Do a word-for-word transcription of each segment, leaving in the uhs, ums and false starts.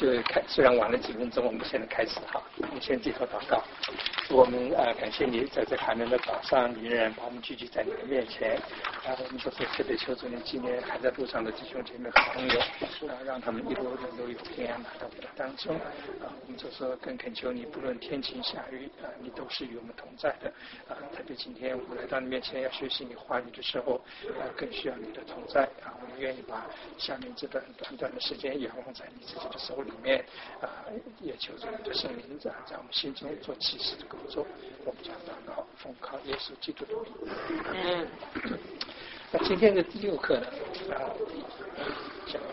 就开，虽然晚了几分钟，我们现在开始哈。我们先低头祷告，我们啊、呃、感谢你在这寒冷的早上，你仍然把我们聚集在你的面前。啊，我们这次特别求主你纪念还在路上的弟兄姐妹和朋友，啊，让他们一路都有平安来到我们的当中。啊，我们就说更恳求你，不论天晴下雨，啊，你都是与我们同在的。啊，特别今天我们来到你面前要学习你话语的时候，啊，更需要你的同在。啊，我们愿意把下面这段短短的时间仰望在你自己的手里面。啊，也求主你的圣灵在在我们心中做启示的工作。我们将祷告，奉靠耶稣基督的名。嗯。那今天的第六课呢？啊，讲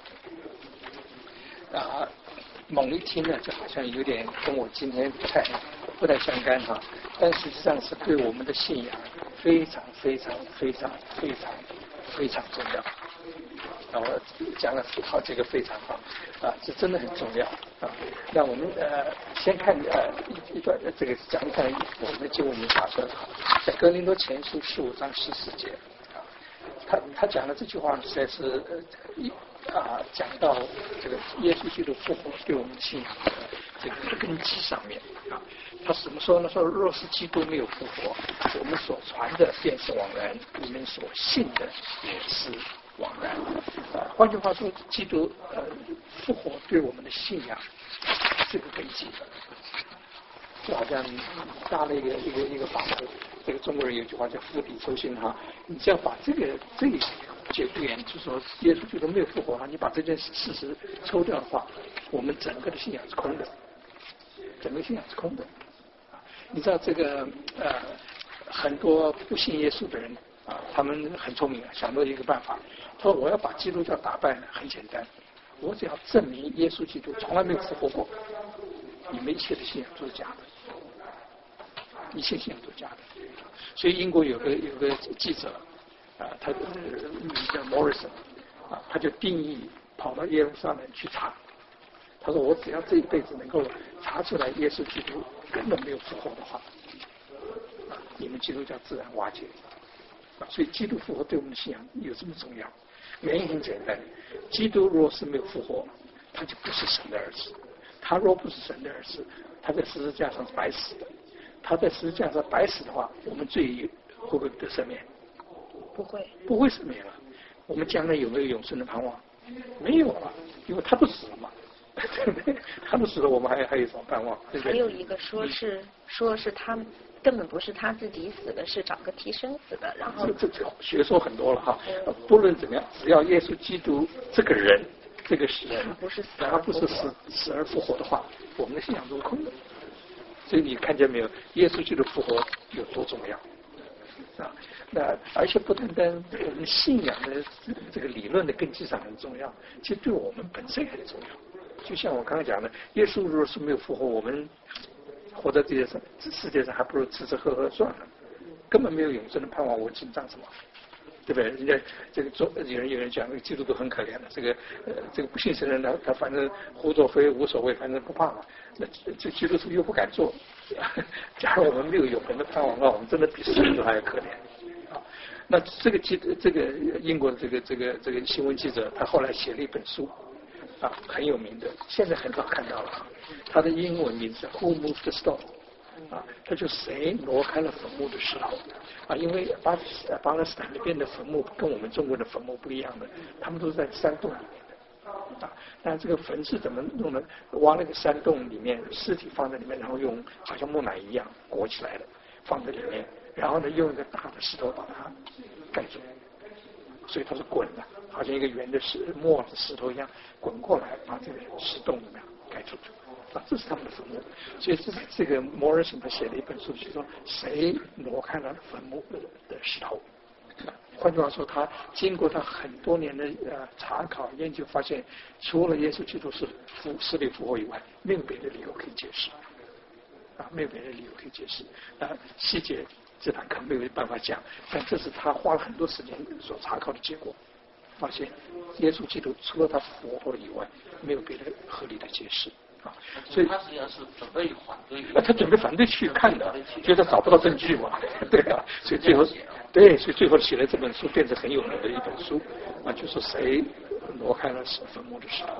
啊，猛一听呢，就好像有点跟我今天不太不太相干哈，但实际上是对我们的信仰非常非常非常非常非常重要。啊，我讲了好几个非常好啊，这真的很重要啊。那我们呃先看呃一一段这个讲讲我们的经文法说的好，在哥林多前书十五章十四节啊，他他讲的这句话实在是呃一啊讲到这个耶稣基督复活对我们信仰的这个根基上面啊。他怎么说呢？说若是基督没有复活，我们所传的便是枉然，你们所信的也是枉然。啊，换句话说，基督呃复活对我们的信仰这个根基，就好像搭了一个一个一个房子。这个中国人有句话叫釜底抽薪哈，你只要把这个这个解读员就说耶稣基督没有复活哈，你把这件事实抽掉的话，我们整个的信仰是空的，整个信仰是空的。你知道这个呃很多不信耶稣的人啊，他们很聪明啊，想到一个办法，他说我要把基督教打败呢，很简单，我只要证明耶稣基督从来没有复活过，你们一切的信仰都是假的，一切信仰都是假的。所以英国有个有个记者啊，他名叫 Morrison 啊，他就定义跑到耶路撒冷去查，他说我只要这一辈子能够查出来耶稣基督根本没有复活的话，啊，你们基督教自然瓦解。啊，所以基督复活对我们的信仰有这么重要？原因很简单，基督若是没有复活，他就不是神的儿子。他若不是神的儿子，他在十字架上是白死的。他在十字架上白死的话，我们罪会不会得赦免？ 不会， 不会赦免了。我们将来有没有永生的盼望？没有了，因为他都死了嘛。他都死了，我们还还有什么盼望？对不对？ 还有一个说是、嗯、说是他根本不是他自己死的，是找个替身死的。然后这这学说很多了哈。嗯、不论怎么样，只要耶稣基督这个人，这个人， 他不是死而他不是死死而复活的话，我们的信仰都是空的。所以你看见没有，耶稣基督复活有多重要啊？那而且不单单我们信仰的这个理论的根基上很重要，其实对我们本身也很重要。就像我刚才讲的，耶稣如果是没有复活，我们活在这些上世界上，还不如吃吃喝喝算了，根本没有永生的盼望，我紧张什么？对不对？人家这个做有人有人讲，基督徒很可怜的，这个呃这个不信神的人，他反正胡作非无所谓，反正不怕嘛。那这基督徒又不敢做。假如我们没有永恒的盼望，那我们真的比神都还要可怜啊。那这个记这个英国的这个这个这个新闻记者，他后来写了一本书。啊，很有名的，现在很少看到了。他的英文名字 Who Moved the Stone？ 啊，他就谁挪开了坟墓的石头？啊，因为巴巴勒斯坦那边的坟墓跟我们中国的坟墓不一样的，他们都是在山洞里面的。啊，那这个坟是怎么弄的？挖那个山洞里面，尸体放在里面，然后用好像木乃伊一样裹起来的，放在里面，然后呢用一个大的石头把它盖住，所以它是滚的。好像一个圆的石磨的石头一样滚过来，把这个石洞里面盖住啊，这是他们的坟墓。所以这这个摩尔森他写了一本书，就说谁挪开了坟墓的石头。换句话说，他经过他很多年的呃查考研究，发现除了耶稣基督是复死里复活以外，没有别的理由可以解释啊，没有别的理由可以解释啊。细节这堂课没有办法讲，但这是他花了很多时间所查考的结果。发现耶稣基督除了他复活以外，没有别的合理的解释啊。所以他实际上是准备反对， 啊，他准备反对去看的，觉得找不到证据嘛，对啊，所以最后对，所以最后写了这本书，变成很有名的一本书啊，就是谁挪开了坟墓的石头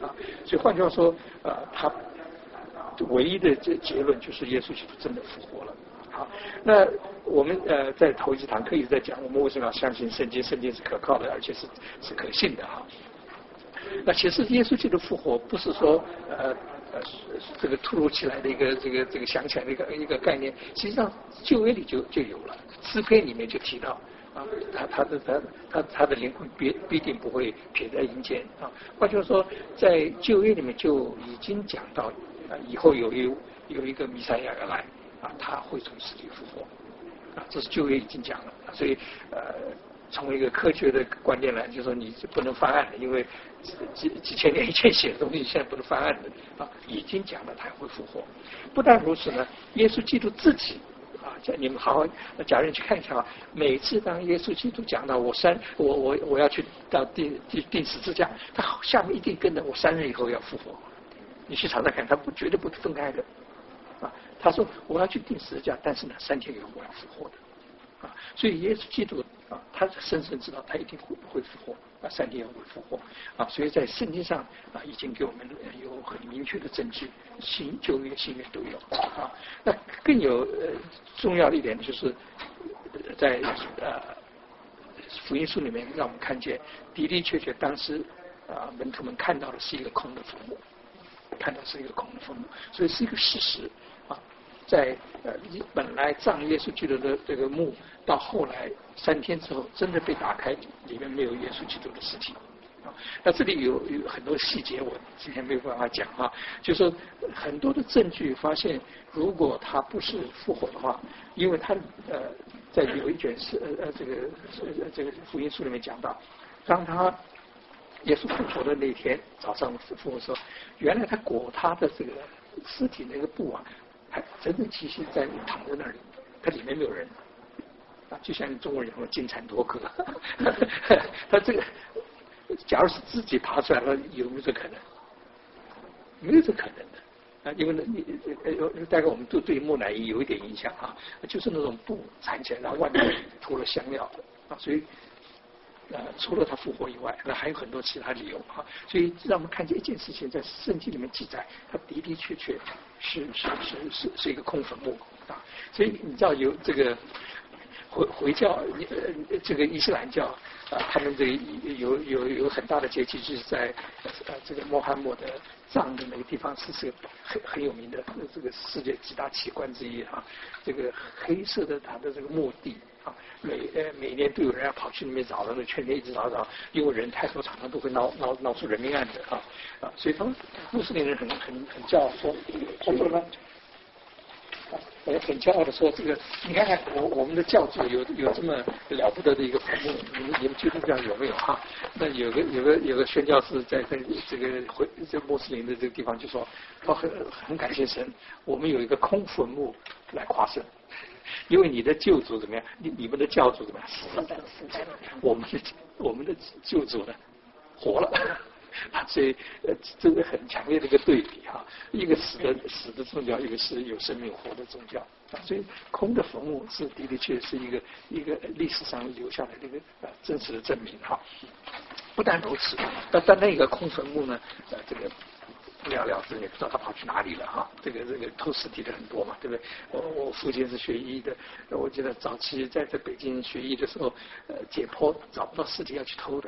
啊。所以换句话说，呃，他唯一的这结论就是耶稣基督真的复活了。好，那我们呃在头几堂课一直在讲，我们为什么要相信圣经？圣经是可靠的，而且是是可信的哈。那其实耶稣基督复活不是说呃呃这个突如其来的一个这个这个想起来的一个一个概念，实际上旧约里就就有了，诗篇里面就提到啊，他他的他他他的灵魂必必定不会撇在阴间啊。换句话说，在旧约里面就已经讲到啊，以后有一有一个弥赛亚要来啊，他会从死里复活啊，这是旧约已经讲了，所以呃。从一个科学的观念来，就是说你不能翻案的，因为几几千年以前写的东西现在不能翻案的啊，已经讲了他会复活。不但如此呢，耶稣基督自己啊，你们好好假如你去看一下啊，每次当耶稣基督讲到我三我我我要去到钉钉钉十字架，他下面一定跟着我三日以后要复活。你去查查看，他不绝对不分开的啊。他说我要去钉十字架，但是呢，三天以后我要复活的。啊，所以耶稣基督啊，他深深知道他一定会会复活啊，三天后会复活啊，所以在圣经上啊，已经给我们有很明确的证据，新旧约、新约都有啊。那更有呃重要的一点就是，在呃福音书里面让我们看见的的确确当时啊门徒们看到的是一个空的坟墓，看到是一个空的坟墓，所以是一个事实啊。在呃本来葬耶稣基督的这个墓，到后来三天之后真的被打开，里面没有耶稣基督的尸体啊。那这里有有很多细节，我今天没有办法讲啊。就是说很多的证据发现，如果他不是复活的话，因为他呃在有一卷是呃呃这个呃这个福音书里面讲到，当他耶稣复活的那天早上复活的时候，原来他裹他的这个尸体那个布啊。还整整齐齐在躺在那里，它里面没有人啊，就像中国人讲金蝉脱壳。他这个，假如是自己爬出来了，有没有这可能？没有这可能的啊，因为呢，你呃大概我们都对木乃伊有一点印象啊，就是那种布缠起来，然后外面涂了香料啊，所以。呃，除了他复活以外，那还有很多其他理由啊。所以让我们看见一件事情，在圣经里面记载，它的的确确是是是是是一个空坟墓啊。所以你知道有这个回回教，呃，这个伊斯兰教啊，他们这个有有有很大的节气，就是在呃这个穆罕默德葬的那个地方，是是很很有名的这个世界几大奇观之一啊。这个黑色的它的这个墓地。啊，每呃每年都有人要跑去那边找，那全年一直找找，因为人太多，常常都会闹闹闹出人命案的啊啊，所以他们穆斯林人很很很骄傲说，说什么？呃，很骄傲的说，这个你看看我我们的教主有有这么了不得的一个坟墓，你们你们基督教有没有哈？那有个有个有个宣教士在在这个回这穆斯林的这个地方就说，他很很感谢神，我们有一个空坟墓来夸胜。因为你的救主怎么样？你你们的教主怎么样？死了，死了。我们的我们的救主呢，活了。所以呃，这个很强烈的一个对比哈，一个死的死的宗教，一个是有生命活的宗教啊。所以空的坟墓是的的确是一个一个历史上留下来的一个呃真实的证明哈。不但如此，那但那个空坟墓呢，呃，这个。不了了之，也不知道他跑去哪里了哈。这个这个偷尸体的很多嘛，对不对？我我父亲是学医的，我记得早期在在北京学医的时候，呃，解剖找不到尸体要去偷的，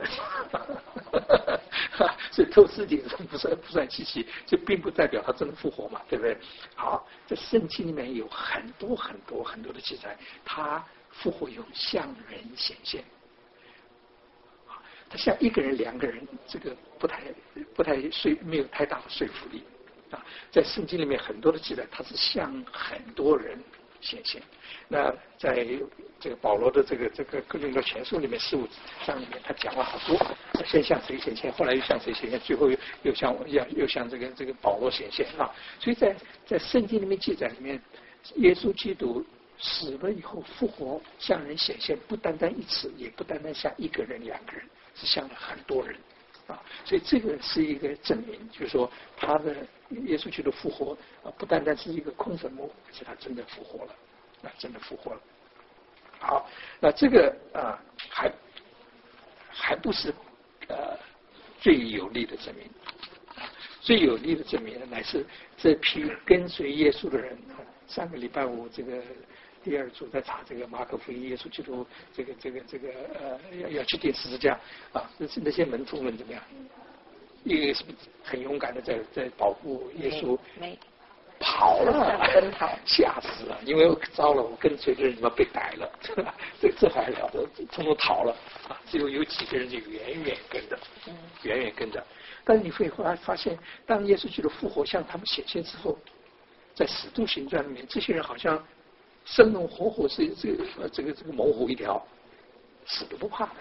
所以偷尸体不算不算稀奇，这并不代表他真的复活嘛，对不对？好，在圣经里面有很多很多很多的记载，他复活以后向人显现。他像一个人、两个人，这个不太、不太说没有太大的说服力啊。在圣经里面很多的记载，他是向很多人显现。那在这个保罗的这个这个哥林多前书里面，十五章里面，他讲了好多，先向谁显现，后来又向谁显现，最后又又向又又向这个这个保罗显现啊。所以在在圣经里面记载里面，耶稣基督死了以后复活，向人显现，不单单一次，也不单单向一个人、两个人。是向了很多人啊，所以这个是一个证明，就是说他的耶稣基督复活啊，不单单是一个空坟墓，而且他真的复活了，啊，真的复活了。好，那这个啊，还还不是呃最有力的证明， 最有力的证明呢，乃是这批跟随耶稣的人。上个礼拜五这个第二组在查这个马可福音，耶稣基督这个这个这个呃要要去钉十字架啊，那那些门徒们怎么样？一个是很勇敢的在在保护耶稣， 没跑了， 奔跑， 吓死了！因为我糟了，我跟随的人怎么被逮了？这这还了得，通通逃了啊！只有有几个人就远远跟着，远远跟着。但是你会发发现，当耶稣基督复活向他们显现之后，在使徒行传里面，这些人好像生龙活虎，是这个呃这个这个猛虎一条，死都不怕的，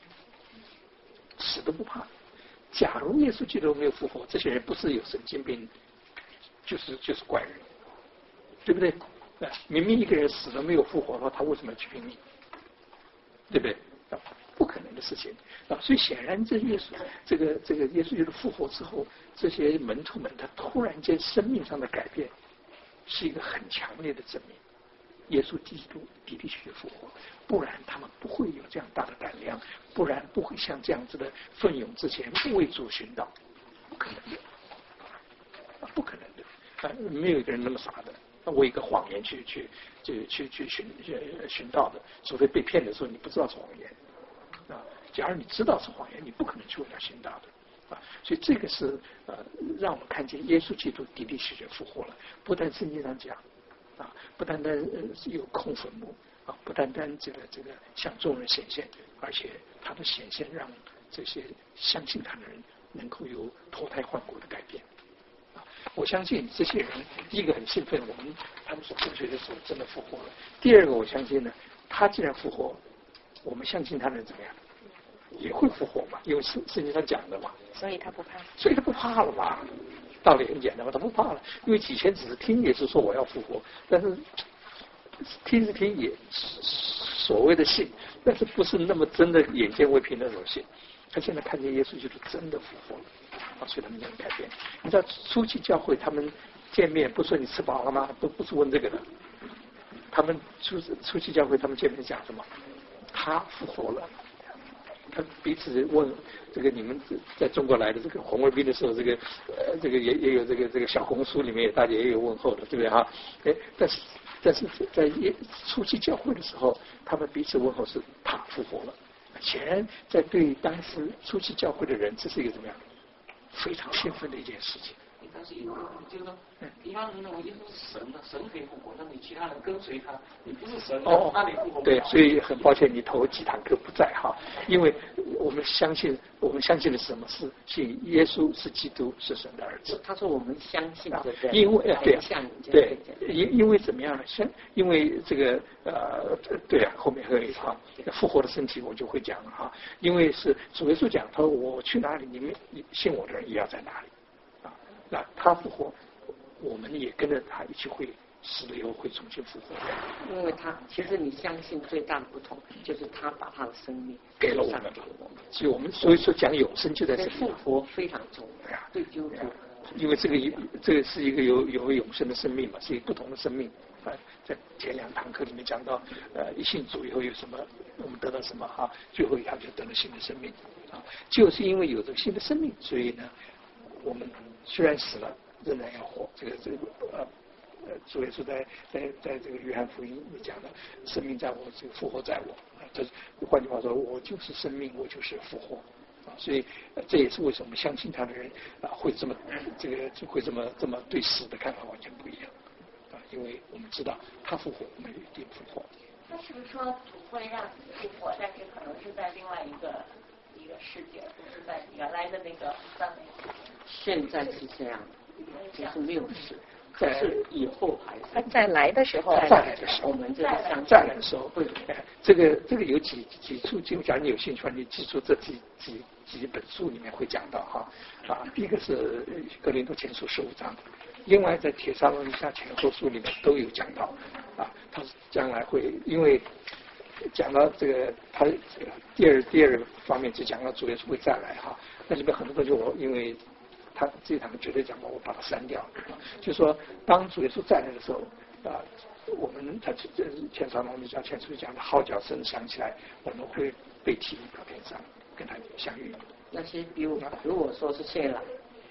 死都不怕。假如耶稣基督没有复活，这些人不是有神经病，就是就是怪人，对不对？啊，明明一个人死了没有复活的话，他为什么要去拼命？对不对？啊，不可能的事情啊！所以显然，这耶稣这个这个耶稣基督复活之后，这些门徒们他突然间生命上的改变，是一个很强烈的证明。耶稣基督的的确确复活，不然他们不会有这样大的胆量，不然不会像这样子的奋勇之前为主寻道，不可能的，不可能的，啊，没有一个人那么傻的，为一个谎言去去去去去寻寻道的，除非被骗的时候你不知道是谎言，啊，假如你知道是谎言，你不可能去为他寻道的。啊，所以这个是呃，让我们看见耶稣基督的的确确复活了，不但圣经上讲。啊，不单单呃有空坟墓啊，不单单这个这个向众人显现，而且他的显现让这些相信他的人能够有脱胎换骨的改变。啊，我相信这些人，第一个很兴奋，我们他们所跟随的时候真的复活了。第二个，我相信呢，他既然复活，我们相信他的人怎么样，也会复活嘛，因为圣圣经上讲的嘛。 所以他不怕。 所以他不怕了嘛。道理很简单嘛，他不怕了，因为以前只是听耶稣说我要复活，但是听是听也所谓的信，但是不是那么真的眼见为凭那种信。他现在看见耶稣就是真的复活了，啊，所以他们有改变。你知道初期教会他们见面不说你吃饱了吗？不不是问这个的，他们初初期教会他们见面讲什么？他复活了。他彼此问这个你们在中国来的这个红卫兵的时候，这个呃这个也也有这个这个小红书里面大家也有问候的，对不对哈？哎，但是但是在初期教会的时候，他们彼此问候是他复活了。显然在对当时初期教会的人，这是一个怎么样非常兴奋的一件事情。 但是有就是说，一般人认为耶稣是神的，神可以复活，但你其他人跟随他，你不是神， 哦， 那你复活不了。 对，所以很抱歉，你头几堂课不在哈，因为我们相信，我们相信的是什么？是信耶稣是基督，是神的儿子。 他说我们相信这个， 因为对啊，对，因因为怎么样呢？相因为这个呃，对啊，后面还有一行复活的身体，我就会讲了哈。因为是主耶稣讲，他说我去哪里，你们信我的人也要在哪里。那他复活，我们也跟着他一起会死了以后会重新复活。 因为他其实你相信最大的不同就是他把他的生命给了我们，所以我们所以说讲永生就在这里。 复活非常重要，对基督徒， 因为这个这个是一个有有永生的生命嘛，是一个不同的生命。啊，在前两堂课里面讲到，呃，一信主以后有什么，我们得到什么哈、啊，最后一堂就得了新的生命啊，就是因为有这个新的生命，所以呢，我们虽然死了，仍然要活。这个这个呃呃，主耶稣在在在这个约翰福音里讲的，生命在我，这个复活在我。啊，这换句话说，我就是生命，我就是复活。啊，所以、呃、这也是为什么相信他的人啊会这么这个就会这么这么对死的看法完全不一样。啊，因为我们知道他复活，我们一定复活。 那是不是说主会让你复活，但是可能是在另外一个一个世界，不是在原来的那个三维？ 现在是这样，就是没有事，可是以后还是他再来的时候， 再来的时候， 我们这个相再来的时候会，哎，这个这个有几几处经，假如你有兴趣，你记住这几几几本书里面会讲到哈啊，第一个是哥林多前书十五章，另外在帖撒罗尼迦前后书里面都有讲到啊，他将来会因为讲到这个他第二第二方面就讲到主耶稣会再来哈，那里面很多东西我因为。他这堂绝对讲过，我把它删掉。就说当主耶稣再来的时候，啊，我们他这前撒罗尼迦前书讲的号角声响起来，我们会被提到天上，跟他相遇。 那些比如如果说是现在，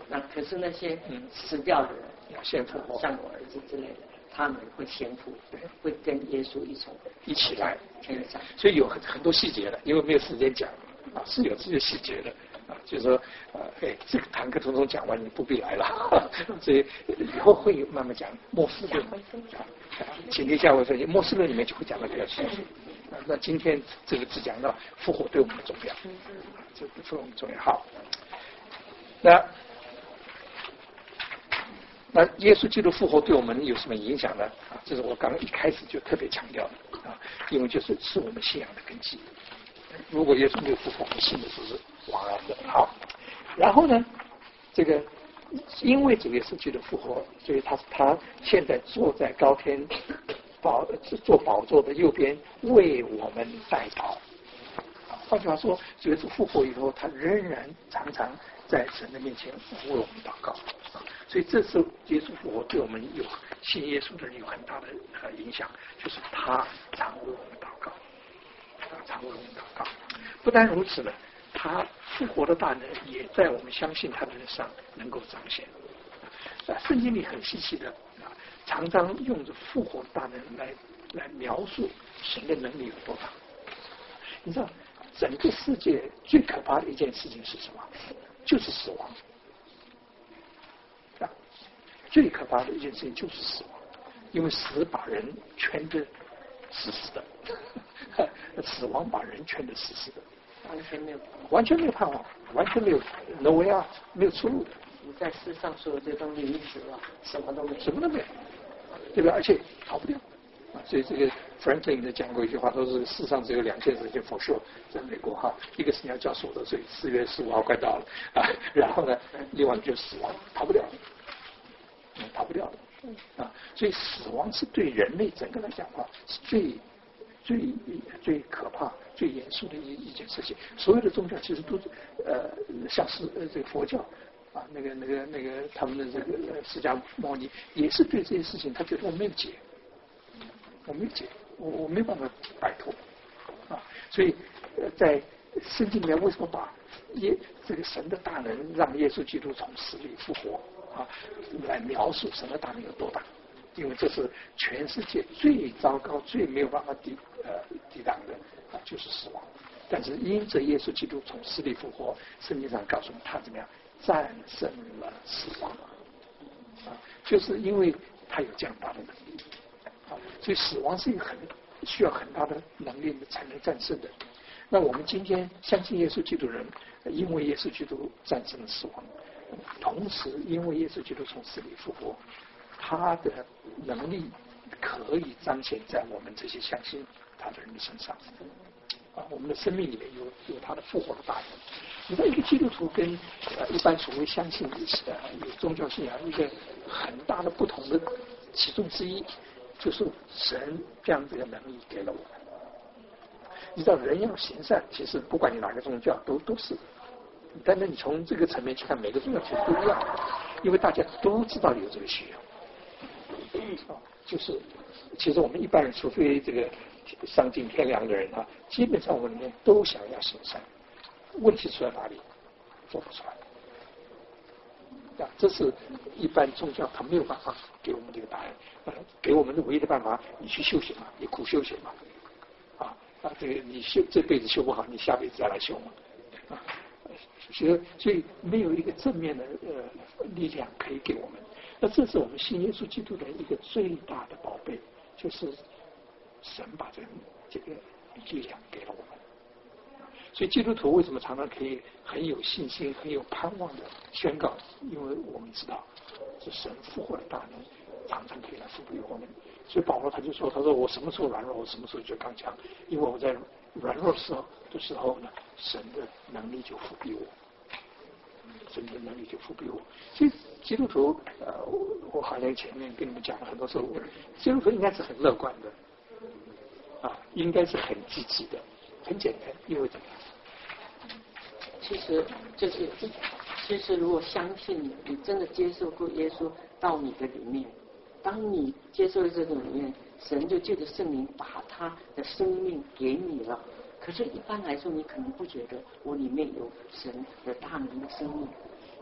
那可是那些死掉的人， 要先复活， 像我儿子之类的，他们会先复活，会跟耶稣一同一起来天上。 所以有很很多细节的，因为没有时间讲啊，是有这些细节的啊，就是说啊，哎，这个堂课通通讲完，你不必来了，所以以后会慢慢讲末世论啊，请听下回分析，末世论里面就会讲的比较清楚。啊，那今天这个只讲到复活对我们的重要，这个对我们重要。好，那那耶稣基督复活对我们有什么影响呢？啊，这是我刚刚一开始就特别强调的啊，因为就是是我们信仰的根基。如果耶稣没有复活，我们信的只是枉然的。好，然后呢，这个因为主耶稣基督复活，所以他他现在坐在高天宝坐宝座的右边，为我们代祷。换句话说，主耶稣复活以后，他仍然常常在神的面前为我们祷告。所以这次耶稣复活对我们有信耶稣的人有很大的呃影响，就是他常为我们祷告，常为我们祷告。不单如此呢，他复活的大能也在我们相信他的人上能够彰显。啊，圣经里很细细的啊，常常用着复活的大能来来描述神的能力有多大。你知道，整个世界最可怕的一件事情是什么？就是死亡。啊，最可怕的一件事情就是死亡，因为死把人圈得死死的，死亡把人圈得死死的， 完全没有， 完全没有盼望，完全没有 no way out， 没有出路的。 你在世上所有这东西，你死了，什么都没有， 什么都没有，对吧？而且逃不掉。啊，所以这个 Franklin 的讲过一句话，说是世上只有两件事情 for sure， 在美国哈，一个是你要交所得税，四月十五号快到了啊，然后呢，另外就是死亡，逃不掉的，嗯，逃不掉的，啊，所以死亡是对人类整个来讲的话，是最最最可怕、最严肃的一一件事情。所有的宗教其实都呃，像是呃这个佛教啊，那个那个那个他们的这个释迦牟尼也是对这些事情，他觉得我没有解。我没有解，我我没办法摆脱啊，所以呃，在圣经里面为什么把耶这个神的大能让耶稣基督从死里复活啊，来描述神的大能有多大？因为这是全世界最糟糕、最没有办法抵呃抵挡的啊，就是死亡。但是因着耶稣基督从死里复活，圣经上告诉我们他怎么样战胜了死亡啊，就是因为他有这样大的能力。所以死亡是一个很需要很大的能力才能战胜的。那我们今天相信耶稣基督的人，因为耶稣基督战胜了死亡，同时因为耶稣基督从死里复活，他的能力可以彰显在我们这些相信他的人的身上。啊，我们的生命里面有有他的复活的大能。你知道，一个基督徒跟呃一般所谓相信呃有宗教信仰一个很大的不同的其中之一。就是神将这个能力给了我们。你知道，人要行善，其实不管你哪个宗教都都是，但是你从这个层面去看，每个宗教其实都一样，因为大家都知道有这个需要。啊，就是其实我们一般人，除非这个丧尽天良的人啊，基本上我们里面都想要行善，问题出在哪里？做不出来。啊，这是一般宗教他没有办法给我们这个答案，呃，给我们的唯一的办法，你去修行嘛，你苦修行嘛，啊啊，这个你修这辈子修不好，你下辈子再来修嘛，啊，所以所以没有一个正面的呃力量可以给我们。那这是我们信耶稣基督的一个最大的宝贝，就是神把这个这个力量给了我们。所以基督徒为什么常常可以很有信心、很有盼望的宣告？因为我们知道，是神复活的大能，常常可以来赋予我们。所以保罗他就说：“他说我什么时候软弱，我什么时候就刚强。因为我在软弱时候的时候呢，神的能力就赋予我，神的能力就赋予我。所以基督徒，呃，我好像前面跟你们讲了很多时候，基督徒应该是很乐观的，啊，应该是很积极的。很简单，因为怎么样？ 其实就是，其实如果相信你，你真的接受过耶稣到你的里面，当你接受了这种里面，神就借着圣灵把他的生命给你了。可是，一般来说，你可能不觉得我里面有神的大能的生命。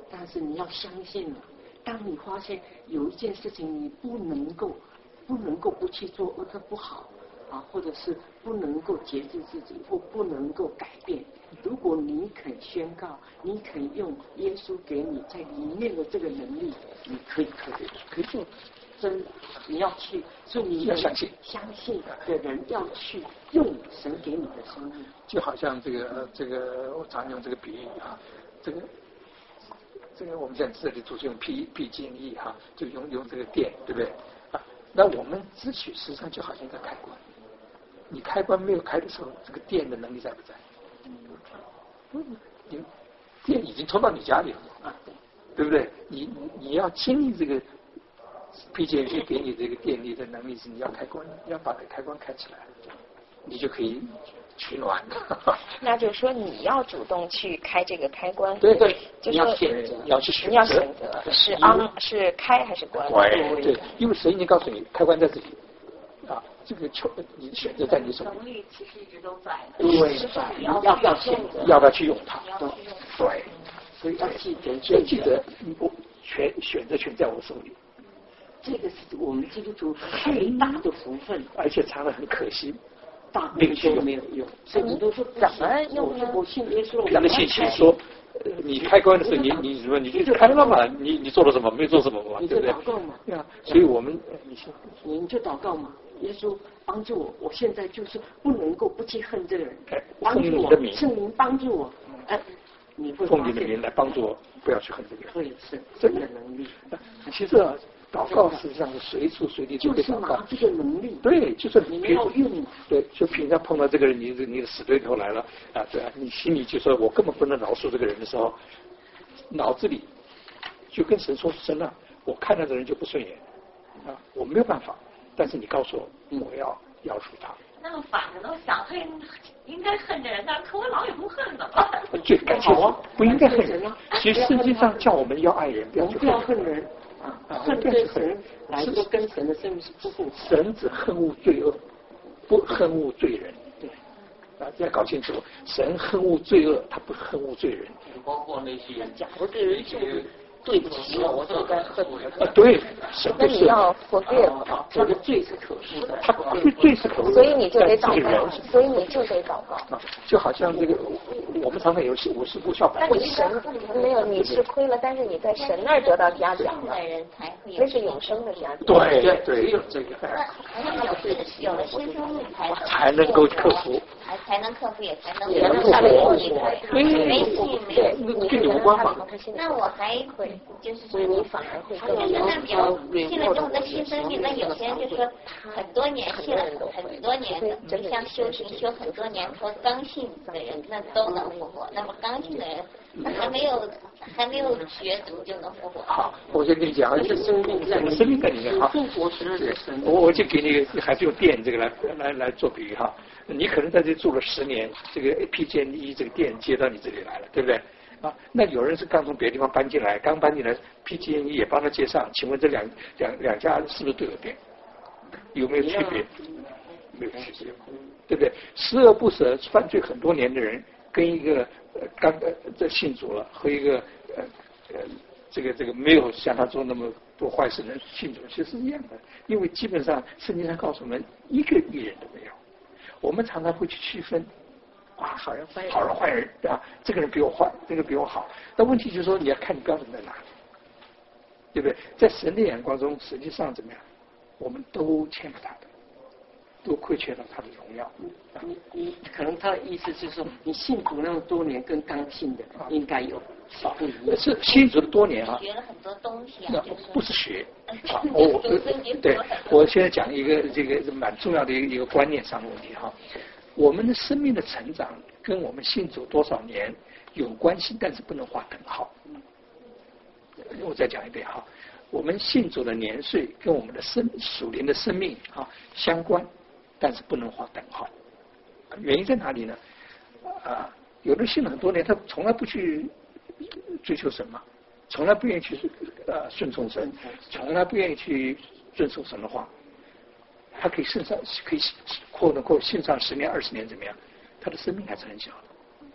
但是你要相信了。当你发现有一件事情你不能够不能够不去做，而它不好啊，或者是不能够节制自己，或不能够改变，如果你肯宣告，你肯用耶稣给你在里面的这个能力，你可以可以可以做。真的，你要去，所以你要相信， 相信的人要去用神给你的生命。 就好像这个这个，我常用这个比喻啊，这个这个我们现在这里都是用 P P G E 哈，就用用这个电，对不对？啊，那我们支取实际上就好像一个开关，你开关没有开的时候，这个电的能力在不在？嗯，你电已经冲到你家里了啊，对不对？你你你要经历这个。P G E 给你这个电力的能力是你要开关，你要把这开关开起来，你就可以取暖。 那就是说你要主动去开这个开关， 对对， 就是你要选择，你要去选择， 你要选择是 on 是开还是关？ 对对，因为神已经告诉你开关在这里啊，这个球你选择在你手里。 能力其实一直都在， 对， 你要不要选择？ 要不要去用它？ 对，所以要记得， 要记得，我权选择权在我手里。 这个是我们基督徒最大的福分， 而且常常很可惜， 大部分都没有用。所以你都说怎么用呢？ 我信耶稣， 凭着信心说，呃，你开关的时候，你你什么，你就开了嘛，你你做了什么？没做什么嘛， 你就对不对？ 祷告嘛。 对啊，所以我们你你就祷告嘛。耶稣帮助我，我现在就是不能够不去恨这个人，帮助我，圣灵帮助我，哎，你会奉你的名来帮助我，不要去恨这个人。 可以是真的能力。 其实啊。祷告实际上是随处随地都可以祷告， 这个能力。 对，就是你没有用。 对，就平常碰到这个人，你你的死对头来了啊，对啊，你心里就说我根本不能饶恕这个人的时候，脑子里就跟神说：神啊，我看到这人就不顺眼啊，我没有办法，但是你告诉我，我要饶恕他。 那么反着都想恨，应该恨这人，但可我老也不恨，怎么办？ 最感谢我，不应该恨人。其实圣经上叫我们要爱人，不要去恨人。啊，恨对神来说跟神的生命是不符。 神只恨恶罪恶，不恨恶罪人。对，啊，要搞清楚，神恨恶罪恶，他不恨恶罪人。 包括那些假如对人就对不起了，我就该恨他。啊，对，神那你要 forgive 啊，这个罪是可恕的。 他罪罪是可恕， 所以你就得祷告，所以你就得祷告。 啊，就好像这个我们常常有五十步笑百步。 你神没有，你吃亏了，但是你在神那儿得到嘉奖了，那是永生的嘉奖。 对对对，只有这个有了新生命才才能够克服， 才才能克服，也才能也能下来有你。 没戏没有。 那跟你无关嘛。 那我还会就是说， 你反而会更那比如信了之后的新生命，那有些人就说很多年信了很多年的，像修行修很多年和刚信的人，那都能复活。那么刚信的人，那还没有还没有觉悟就能复活。 好，我先跟你讲， 这生命在生命在里面哈。我我就给你还是用电这个来来来做比喻哈。你可能在这住了十年，这个 P G E 这个电接到你这里来了，对不对？啊，那有人是刚从别的地方搬进来，刚搬进来 P G E 也帮他接上，请问这两两两家是不是都有电？有没有区别？没有区别，对不对？十恶不赦、犯罪很多年的人，跟一个呃刚呃这信主了和一个呃呃这个这个没有像他做那么多坏事的人信主，其实是一样的，因为基本上圣经上告诉我们一个义人都没有。我们常常会去区分，啊，好人坏人，好人坏人啊，这个人比我坏，这个比我好。那问题就是说，你要看你标准在哪里，对不对？在神的眼光中，实际上怎么样？我们都欠了他的，都亏缺了他的荣耀。 你你可能他的意思就是说，你信主那么多年，跟刚信的应该有不一样。 是信主的多年啊， 学了很多东西啊， 不是学啊。我对，我现在讲一个这个蛮重要的一个一个观念上的问题哈。我们的生命的成长跟我们信主多少年有关系，但是不能划等号。我再讲一遍哈，我们信主的年岁跟我们的生属灵的生命啊相关，但是不能划等号。原因在哪里呢？啊，有的信了很多年，他从来不去追求神嘛，从来不愿意去呃顺从神，从来不愿意去遵守神的话。他可以信上，可以扩能够信上十年、二十年怎么样？他的生命还是很小的。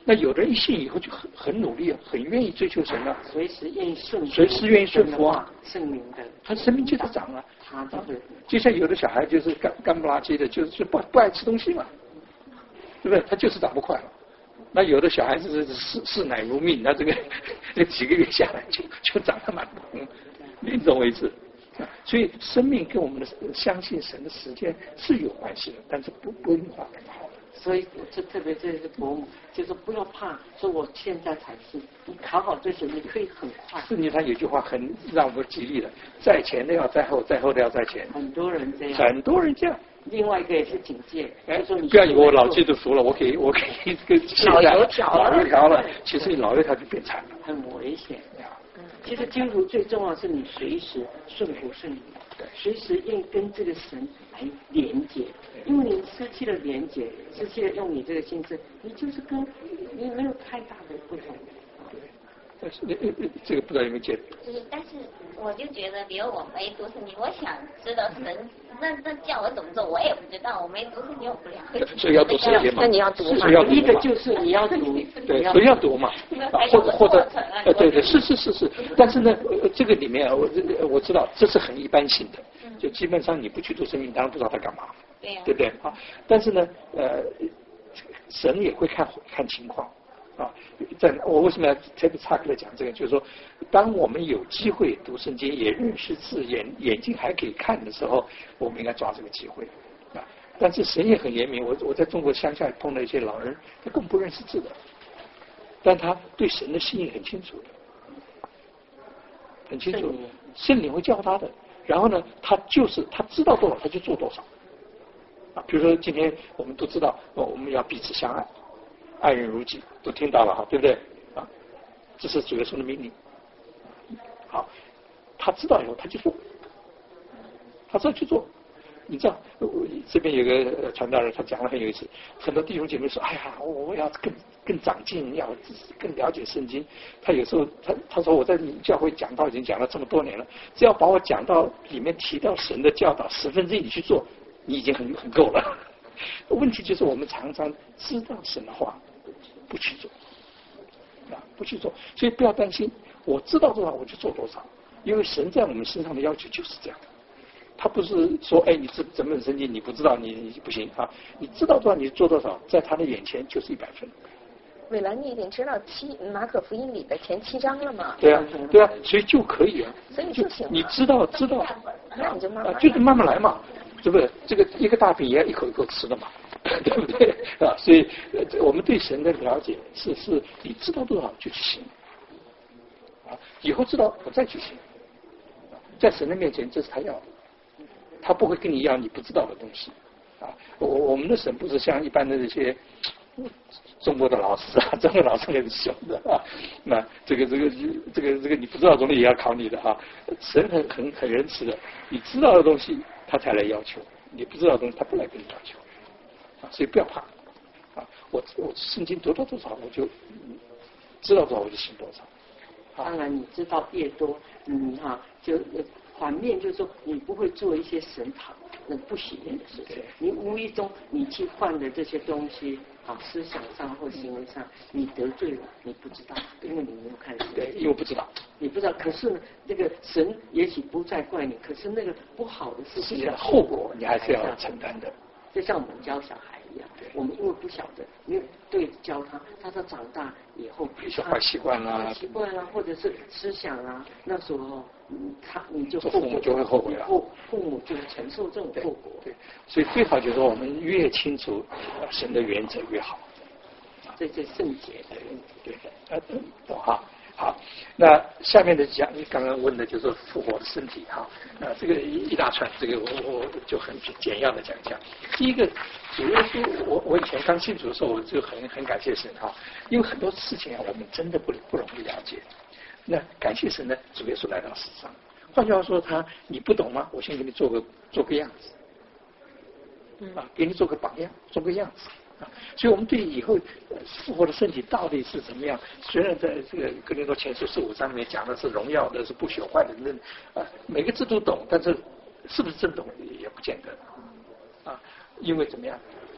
那有的人一信以后就很很努力啊，很愿意追求神啊， 随时愿意顺， 随时愿意顺服啊， 圣灵的， 他生命就在长啊。 他就会， 就像有的小孩就是干干不拉几的，就是不不爱吃东西嘛，对不对？他就是长不快了。那有的小孩子是视视奶如命，他这个这几个月下来就就长得蛮棒，命中为止。所以生命跟我们的相信神的时间是有关系的，但是不不一定话更好的。 所以这特别这是伯母，就是不要怕，说我现在才是，你考好这些，你可以很快。 圣经上有句话很让我们激励的：在前的要在后，在后的要在前。 很多人这样， 很多人这样。 另外一个也是警戒， 哎， 就说你不要以为我老基督徒了，我可以我可以这个老油条了， 老油条了，其实老油条就变惨了， 很危险。其实基督徒最重要是你随时顺服圣灵，随时愿意跟这个神来连接，因为你失去了连接，失去了用你这个心思，你就是跟你没有太大的不同。 但是呃呃这个不知道有没有解？ 就是，但是我就觉得，比如我没读圣经，我想知道神，那那叫我怎么做，我也不知道，我没读圣经，我不了解。 所以要读圣经嘛？ 那你要读嘛？ 一个就是你要读， 对，所以要读嘛，或者或者呃对对是是是是，但是呢，呃这个里面我我知道这是很一般性的，就基本上你不去读圣经，当然不知道他干嘛， 对呀， 对不对啊？但是呢，呃，神也会看看情况。啊，在我为什么要特别插开来讲这个？就是说，当我们有机会读圣经，也认识字，眼眼睛还可以看的时候，我们应该抓这个机会啊。但是神也很严明，我我在中国乡下碰到一些老人，他根本不认识字的，但他对神的心意很清楚的，很清楚，圣灵会教他的。然后呢，他就是他知道多少，他就做多少。啊，比如说今天我们都知道，我们要彼此相爱。爱人如己，都听到了哈，对不对？啊，这是主耶稣的命令。好，他知道以后他就做，他知道去做。你知道，这边有个传道人，他讲的很有意思。很多弟兄姐妹说：“哎呀，我要更更长进，要更了解圣经。”他有时候他他说：“我在你教会讲道已经讲了这么多年了，只要把我讲到里面提到神的教导十分之一你去做，你已经很很够了。”问题就是我们常常知道神的话，不去做，啊，不去做，所以不要担心，我知道多少我就做多少，因为神在我们身上的要求就是这样，他不是说，哎，你这整本圣经你不知道，你你不行啊，你知道多少你做多少，在他的眼前就是一百分。 未来你已经知道七马可福音里的前七章了嘛？ 对啊，对啊，所以就可以啊， 所以就行了。 你知道知道， 那你就慢慢啊，就是慢慢来嘛。对不对？这个一个大饼也要一口一口吃的嘛，对不对啊？所以我们对神的了解是是，你知道多少就去行，啊，以后知道我再去行，在神的面前这是他要的，他不会跟你要你不知道的东西，啊，我我们的神不是像一般的这些中国的老师啊，中国老师很凶的啊，那这个这个这个这个你不知道的东西也要考你的啊，神很很很仁慈的，你知道的东西。他才来要求，你不知道的东西他不来跟你要求，啊，所以不要怕，啊，我我圣经读到多少我就、嗯、知道多少我就信多少。 当然你知道越多，你哈、啊、就反面就是说你不会做一些神讨那不喜悦的事情，你无意中你去换的这些东西啊，思想上或行为上你得罪了，你不知道，因为你没有看神。 对，因为不知道。 你不知道，可是呢，这个神也许不再怪你，可是那个不好的事情的后果你还是要承担的。 就像我们教小孩一样，我们因为不晓得，没有对教他，他到长大以后， 一些坏习惯啦、 坏习惯啊，或者是思想啊，那时候嗯，他你就父母就会后悔了， 父父母就承受这种后果。 对，所以最好就是说我们越清楚神的原则越好。 这这圣洁的， 对的，啊，懂哈。好，那下面的讲，你刚刚问的就是复活的身体哈，啊，这个一大串，这个我我就很简要的讲讲。第一个，主耶稣，我我以前刚信主的时候，我就很很感谢神哈，因为很多事情啊，我们真的不不容易了解。那感谢神呢，主耶稣来到世上，换句话说，他你不懂吗？我先给你做个做个样子，啊，给你做个榜样，做个样子。所以我们对以后复活的身体到底是怎么样？虽然在这个哥林多前书十五章里面讲的是荣耀的，是不朽坏的，那啊每个字都懂，但是是不是真懂也不见得啊？因为怎么样？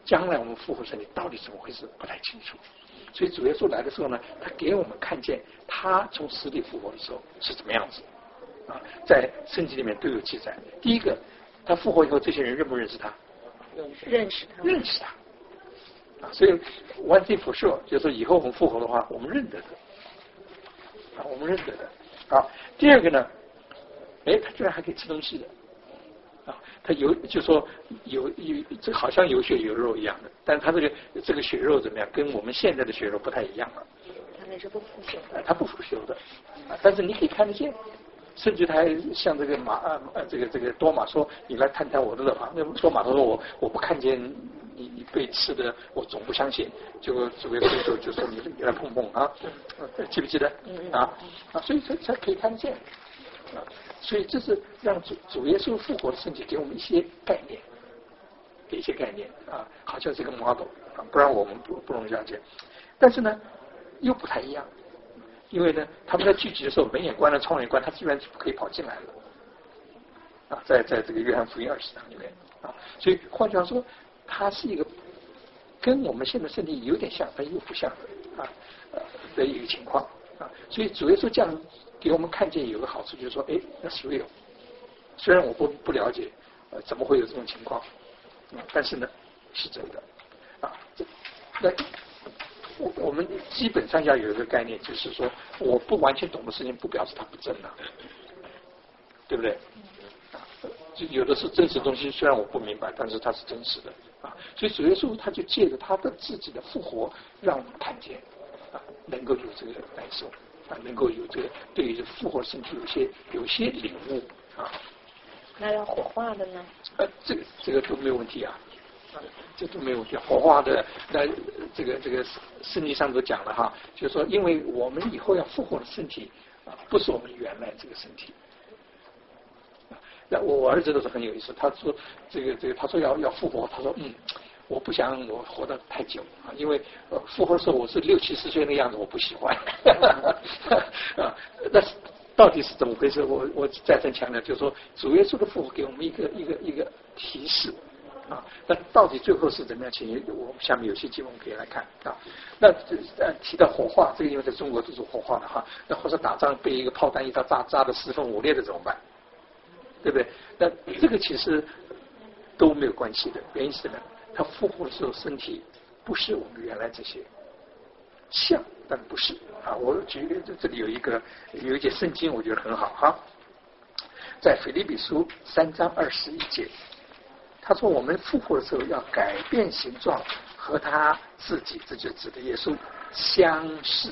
将来我们复活身体到底怎么回事不太清楚。所以主耶稣来的时候呢，他给我们看见他从死里复活的时候是怎么样子啊，在圣经里面都有记载。第一个，他复活以后，这些人认不认识他？ 认识他， 认识他啊。所以 one thing for sure， 就是说以后我们复活的话，我们认得的啊，我们认得的。好，第二个呢，哎，他居然还可以吃东西的。啊，它有就说有有这好像有血有肉一样的，但是它这个这个血肉怎么样，跟我们现在的血肉不太一样了。 它那是不腐朽的， 它不腐朽的，啊，但是你可以看得见，甚至他还向这个马呃这个这个多马说，你来探探我的乐房。那多马他说我我不看见你你被吃的，我总不相信。结果主耶稣就就说你你来碰碰啊，记不记得啊啊？所以这才可以看得见啊。所以这是让主主耶稣复活的身体给我们一些概念，给一些概念啊，好像是个 model 啊，不然我们不不容易了解。但是呢，又不太一样，因为呢，他们在聚集的时候，门也关了，窗也关，他居然就可以跑进来了啊，在在这个约翰福音二十章里面啊，所以换句话说，它是一个跟我们现在身体有点像，但又不像的啊的一个情况啊，所以主耶稣这样给我们看见有个好处，就是说，哎，那是 real。虽然我不不了解，呃，怎么会有这种情况，嗯，但是呢，是真的，啊，这那我我们基本上要有一个概念，就是说，我不完全懂的事情，不表示它不真啊，对不对？啊，就有的是真实的东西，虽然我不明白，但是它是真实的啊。所以主耶稣他就借着他的自己的复活，让我们看见啊，能够有这个感受。啊，能够有这个对于复活身体有些有些领悟啊。 那要火化的呢？ 呃，这个这个都没有问题啊，啊，这都没有问题。火化的那这个这个圣经上都讲了哈，就是说，因为我们以后要复活的身体啊，不是我们原来这个身体。啊，那我我儿子都是很有意思，他说这个这个他说要要复活，他说嗯。我不想我活得太久啊，因为呃复活的时候我是六七十岁那个样子，我不喜欢。啊，那到底是怎么回事？我我再三强调，就是说主耶稣的复活给我们一个一个一个提示啊。那到底最后是怎么样情形？我们下面有些经文可以来看啊。那呃提到火化，这个因为在中国都是火化的哈。那或者打仗被一个炮弹一炸炸炸的四分五裂的怎么办？对不对？那这个其实都没有关系的，原因是什么？他复活的时候，身体不是我们原来这些像，但不是啊。我举这里有一个有一节圣经，我觉得很好哈，在腓立比书三章二十一节，他说我们复活的时候要改变形状，和他自己，这就指的耶稣相似。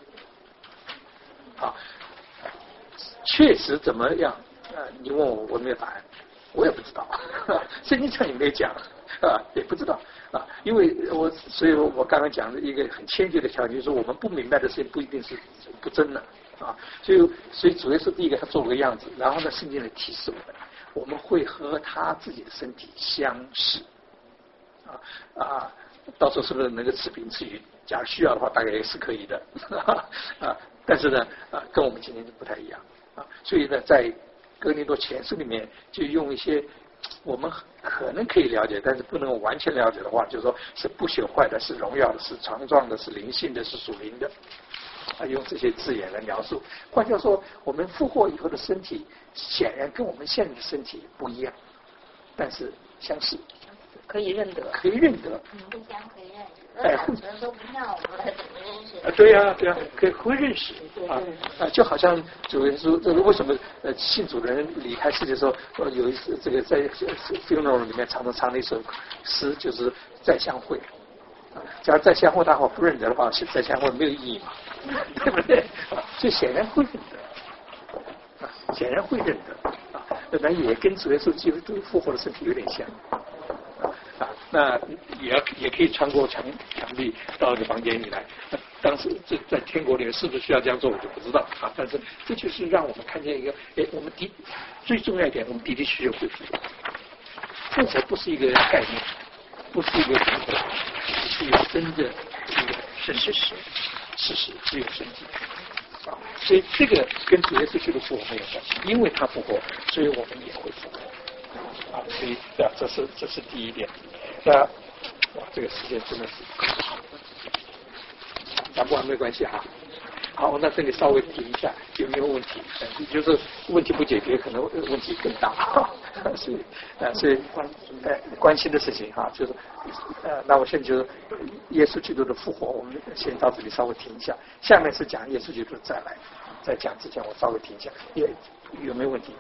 啊，确实怎么样？呃，你问我，我没有答案，我也不知道，圣经上也没有讲。啊，也不知道啊，因为我，所以我刚刚讲的一个很谦虚的条件，就是说我们不明白的事情不一定是不真的啊，所以，所以主要是第一个，他做了个样子，然后呢，圣经来提示我们，我们会和他自己的身体相似啊啊，到时候是不是能够吃饼吃鱼？假如需要的话，大概也是可以的啊，但是呢，啊，跟我们今天就不太一样啊，所以呢，在哥林多前书里面就用一些。我们可能可以了解，但是不能完全了解的话，就是说是不朽坏的，是荣耀的，是强壮的，是灵性的，是属灵的，啊，用这些字眼来描述。换句话说，我们复活以后的身体，显然跟我们现在的身体不一样，但是相似， 可以认得， 可以认得， 互相可以认识。 哎， 互相都不像我们怎么认识？ 啊，对呀、啊，对呀、啊，可以会认识啊啊，就好像主耶稣，这个为什么呃信主的人离开世界的时候，呃有一次这个在 funeral 里面常常唱的一首诗，就是再相会。啊，假如再相会，大伙不认得的话，再相会没有意义嘛，对不对？啊，所以显然会认得，啊，显然会认得啊，那也跟主耶稣基督复活的身体有点像。啊，那也要也可以穿过墙墙壁到这个房间里来。当时这在天国里面是不是需要这样做，我就不知道啊。但是这就是让我们看见一个，哎，我们的最重要一点，我们的的确确恢复。复活不是一个概念，不是一个灵魂，是一个真的一个事实，事实只有神迹。啊，所以这个跟主耶稣基督复活没有关系，因为他复活，所以我们也会复活。啊，所以啊，这是这是第一点。那哇，这个时间真的是，讲不完没关系哈。好，那这里稍微停一下，有没有问题？呃，就是问题不解决，可能问题更大。所以，呃，所以呃关心的事情哈，就是呃，那我现在就是耶稣基督的复活，我们先到这里稍微停一下。下面是讲耶稣基督再来，在讲之前我稍微停一下，有有没有问题？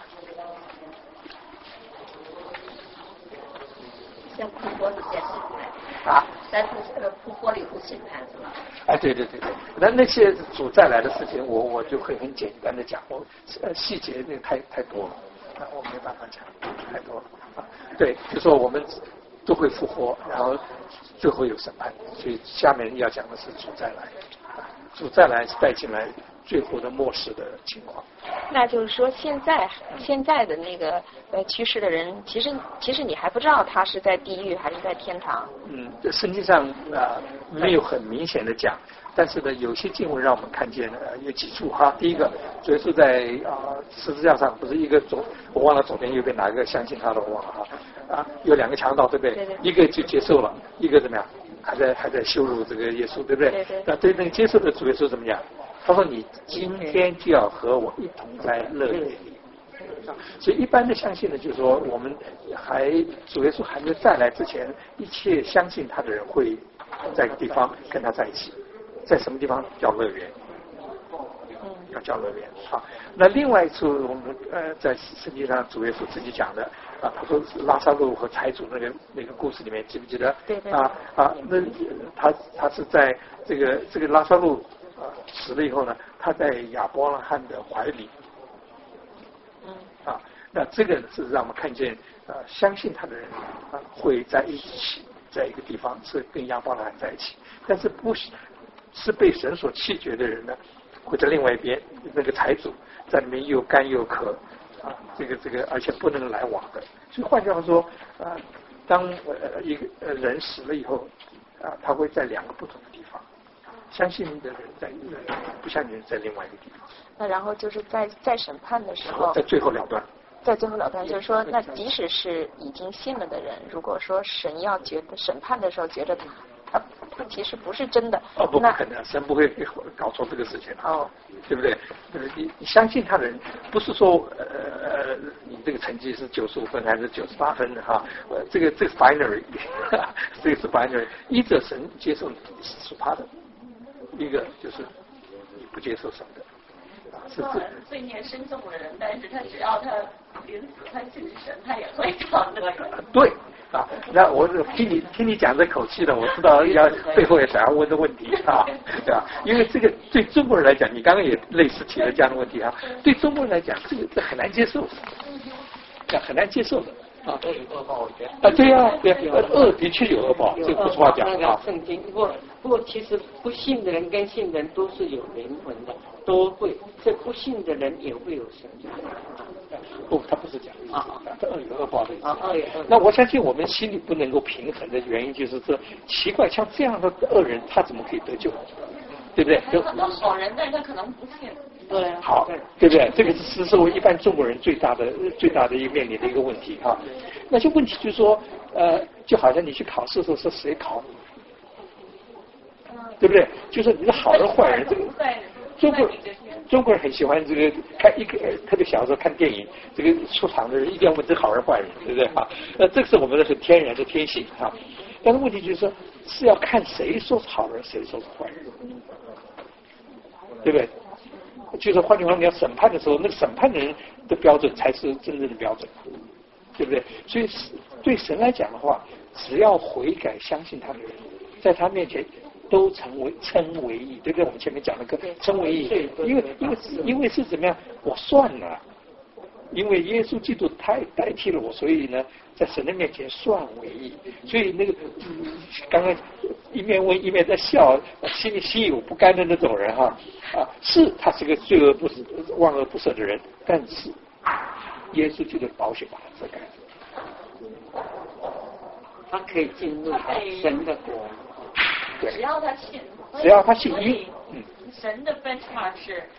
像复活是在审判啊， 在复呃复活里不审判是吧？ 哎，对对对对，那那些主再来的事情，我我就会很简单的讲，我呃细节那个太太多了，啊，我没办法讲，太多了啊。对，就说我们都会复活，然后最后有审判，所以下面要讲的是主再来，啊，主再来是带进来最后的末世的情况。 那就是说，现在现在的那个呃去世的人，其实其实你还不知道他是在地狱还是在天堂。 嗯，圣经上啊、呃、没有很明显的讲，但是呢，有些经文让我们看见呃有几处哈。第一个，主耶稣在啊、呃、十字架上不是一个左，我忘了左边右边哪个相信他的我忘了哈啊，有两个强盗对不对？ 对对。 一个就接受了，一个怎么样？还在还在羞辱这个耶稣对不对？ 对对。 那对那个接受的主耶稣怎么讲？他说：“你今天就要和我一同在乐园里。”所以一般的相信呢，就是说我们还主耶稣还没再来之前，一切相信他的人会在一个地方跟他在一起，在什么地方叫乐园？要叫乐园啊。那另外一处我们呃在圣经上主耶稣自己讲的啊，他说拉萨路和财主那个那个故事里面，记不记得？ 对对。 啊啊，那他他是在这个这个拉萨路。啊，死了以后呢，他在亚伯拉罕的怀里。 嗯。 啊，那这个是让我们看见，呃，相信他的人啊会在一起，在一个地方是跟亚伯拉罕在一起，但是不是是被神所弃绝的人呢，会在另外一边那个财主在里面又干又渴，啊，这个这个而且不能来往的。所以换句话说，啊，当呃一个呃人死了以后，啊，他会在两个不同的地方。相信的人在一个，不相信的人在另外一个地方。 那然后就是在在审判的时候， 在最后了断。 在最后了断，就是说，那即使是已经信了的人，如果说神要觉得审判的时候觉得他他他其实不是真的， 哦不，不可能，神不会搞错这个事情哦，对不对？你你相信他的人，不是说呃你这个成绩是九十五分还是九十八分的哈，呃这个这个 binary， 这个是 binary， 依着神接受属他的。一个就是你不接受神的，啊，是这罪孽深重的人，但是他只要他临死他信神，他也会到乐园。 对啊，那我听你听你讲这口气呢，我知道要背后也想要问的问题啊，对吧？因为这个对中国人来讲，你刚刚也类似提了这样的问题啊，对中国人来讲，这个这很难接受，这很难接受的。啊， 恶有恶报， 啊，对呀、啊，对、啊，恶的确有恶报，这个不是话讲那啊。 个圣经，不过不过其实不信的人跟信的人都是有灵魂的，都会，这不信的人也会有神。 不，他不是讲啊，这恶有恶报的意思。 啊，恶有恶。 那我相信我们心里不能够平衡的原因就是这奇怪，像这样的恶人，他怎么可以得救？对不对？ 有很多好人，但是他可能不信。 对， 好，对不对？这个是是我一般中国人最大的最大的一个面临的一个问题哈。那些问题就是说，呃，就好像你去考试的时候是谁考你，对不对？就是你是好人坏人，这个中国中国人很喜欢这个看一个，特别小的时候看电影，这个出场的人一定要问这好人坏人，对不对哈？呃，这个是我们的很天然的天性哈。但是问题就是说，是要看谁说是好人，谁说是坏人，对不对？就是换句话说，你要审判的时候，那个审判的人的标准才是真正的标准，对不对？所以对神来讲的话，只要悔改、相信他的人，在他面前都成为称为义，对不对？我们前面讲那个称为义，因为因为因为是怎么样？我算了，因为耶稣基督代代替了我，所以呢，在神的面前算为义。所以那个、嗯、刚刚一面问一面在笑，心里心有不甘的那种人哈啊，是他是个罪恶不死、万恶不赦的人，但是耶稣基督的宝血把他遮盖了， 他可以进入神的国。 只要他信， 只要他信，因嗯， 神的 benchmark 是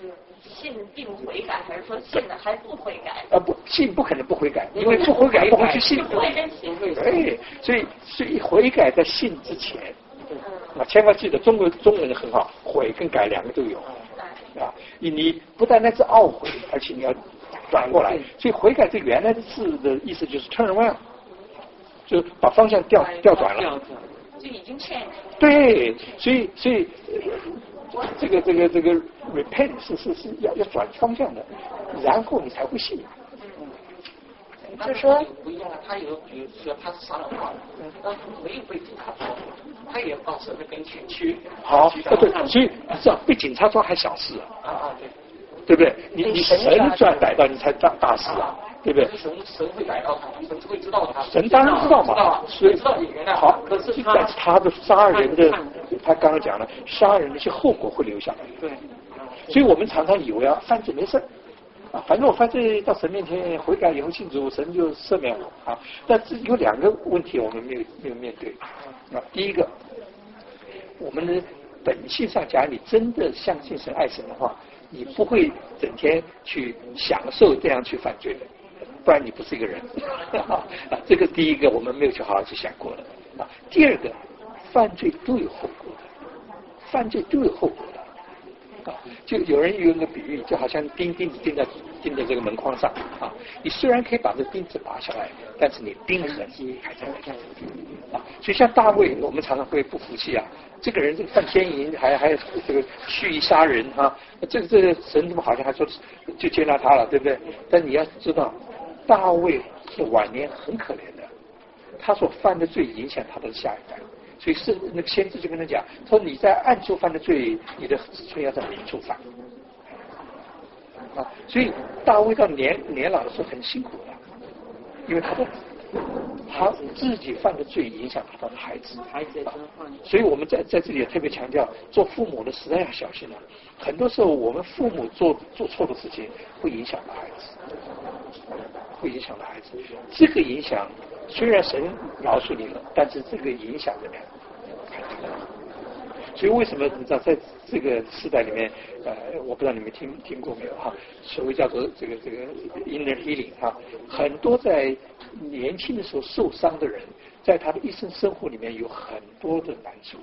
信定悔改，还是说信了还不悔改？ 啊不，信不可能不悔改，因为不悔改不会去信。 不会认信。 对，所以所以悔改在信之前。啊，千万记得，中国中文很好，悔跟改两个都有。啊，你你不但那是懊悔，而且你要转过来。所以悔改这原来的字的意思就是 turn around， 就是把方向调调转了。 就已经 change。 对，所以所以这个这个这个 repent 是是是要要转方向的，然后你才会信。 就是说不一样啊，他有比如说他是撒谎话，但没有被警察抓，他也到神的跟前去。 好，对，所以这样被警察抓还小事啊啊对， 对不对？你你神抓逮到你才大大事啊，对不对？ 神神会逮到他，神会知道他。 神当然知道嘛，所以知道你原来好， 可是但是他的杀人的，他刚刚讲了，杀人那些后果会留下来。 对， 所以我们常常以为啊，犯罪没事。啊，反正我犯罪到神面前悔改以后信主，神就赦免我啊。但是有两个问题我们没有没有面对啊。第一个，我们的本性上，假如你真的相信神爱神的话，你不会整天去享受这样去犯罪的，不然你不是一个人啊。这个第一个我们没有去好好去想过的啊。第二个，犯罪都有后果的，犯罪都有后果的。啊，就有人用个比喻，就好像钉钉子钉在钉在这个门框上啊，你虽然可以把这钉子拔下来，但是你钉痕还在那啊。所以像大卫，我们常常会不服气啊，这个人这个犯奸淫，还还这个蓄意杀人哈，这个这个神怎么好像还说就接纳他了，对不对？但你要知道，大卫的晚年很可怜的，他所犯的罪影响他的下一代。所以是那个先知就跟他讲，说你在暗处犯的罪，你的子孙要在明处犯。啊，所以大卫到年年老的时候很辛苦的，因为他的他自己犯的罪影响他的孩子。 孩子啊，所以我们在在这里也特别强调，做父母的实在要小心了。很多时候我们父母做做错的事情，会影响到孩子，会影响到孩子。这个影响虽然神饶恕你了，但是这个影响怎么样？所以为什么你知道在这个时代里面，呃，我不知道你们听听过没有哈？所谓叫做这个这个 inner healing 哈，很多在年轻的时候受伤的人，在他的一生生活里面有很多的难处，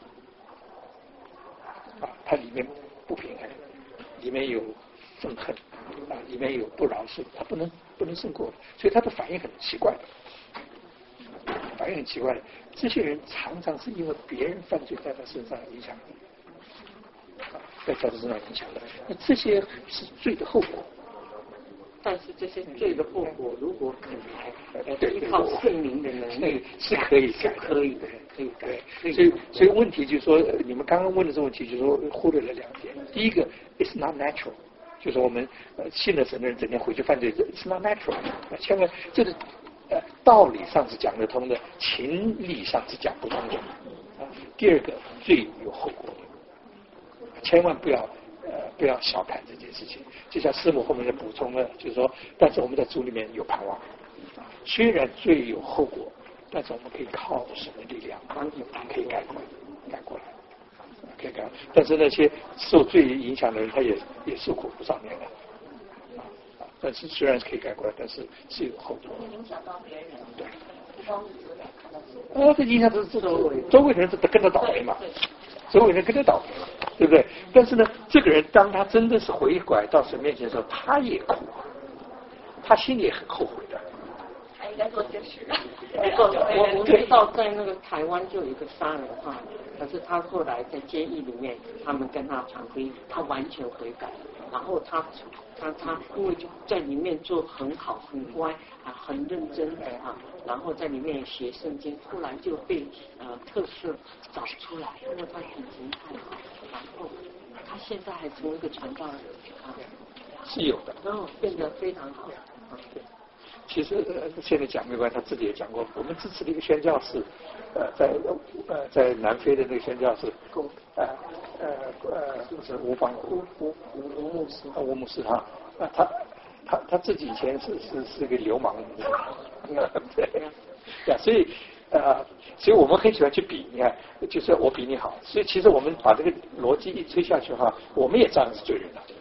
啊，他里面不平衡，里面有愤恨，啊，里面有不饶恕，他不能不能胜过，所以他的反应很奇怪。反应很奇怪的，这些人常常是因为别人犯罪在他身上影响的，在他身上影响的，那这些是罪的后果。 但是这些罪的后果，如果肯来，依靠圣灵的能力是可以改， 可以的，可以改。 所以，所以问题就是说，你们刚刚问的这个问题，就是说忽略了两点。第一个 ，it's not natural， 就是我们呃信了神的人整天回去犯罪 ，it's not natural， 千万这个。呃，道理上是讲得通的，情理上是讲不通的。啊，第二个，罪有后果的，千万不要呃不要小看这件事情。就像师母后面的补充了，就是说，但是我们在主里面有盼望。啊，虽然罪有后果，但是我们可以靠神的力量，可以改过来，改过来，可以改。但是那些受罪影响的人，他也也受苦不上面的。但是虽然可以改过来，但是是有后果。 影响到别人。 对。 不光是自己看到自己。 哦，这影响是周围，周围人是跟着倒霉嘛，周围人跟着倒霉，对不对？但是呢，这个人当他真的是回拐到神面前的时候，他也苦，他心里也很后悔的。 他应该做些事。 我我知道在那个台湾就有一个杀人犯，可是他后来在监狱里面，他们跟他传福音，他完全悔改，然后他。他他因为就在里面做很好很乖啊很认真的啊，然后在里面学圣经，突然就被呃特赦找出来，因为他品行太好，然后他现在还成为一个传道人啊， 是有的， 然后变得非常好。 啊，对。其实呃现在讲没关系，他自己也讲过，我们支持的一个宣教士，呃在呃在南非的那个宣教士，呃呃呃是吴邦吴吴吴吴牧师啊吴牧师哈，啊他他他自己以前是是是个流氓，对呀，所以呃所以我们很喜欢去比，你看就是我比你好，所以其实我们把这个逻辑一推下去哈，我们也照样是罪人了。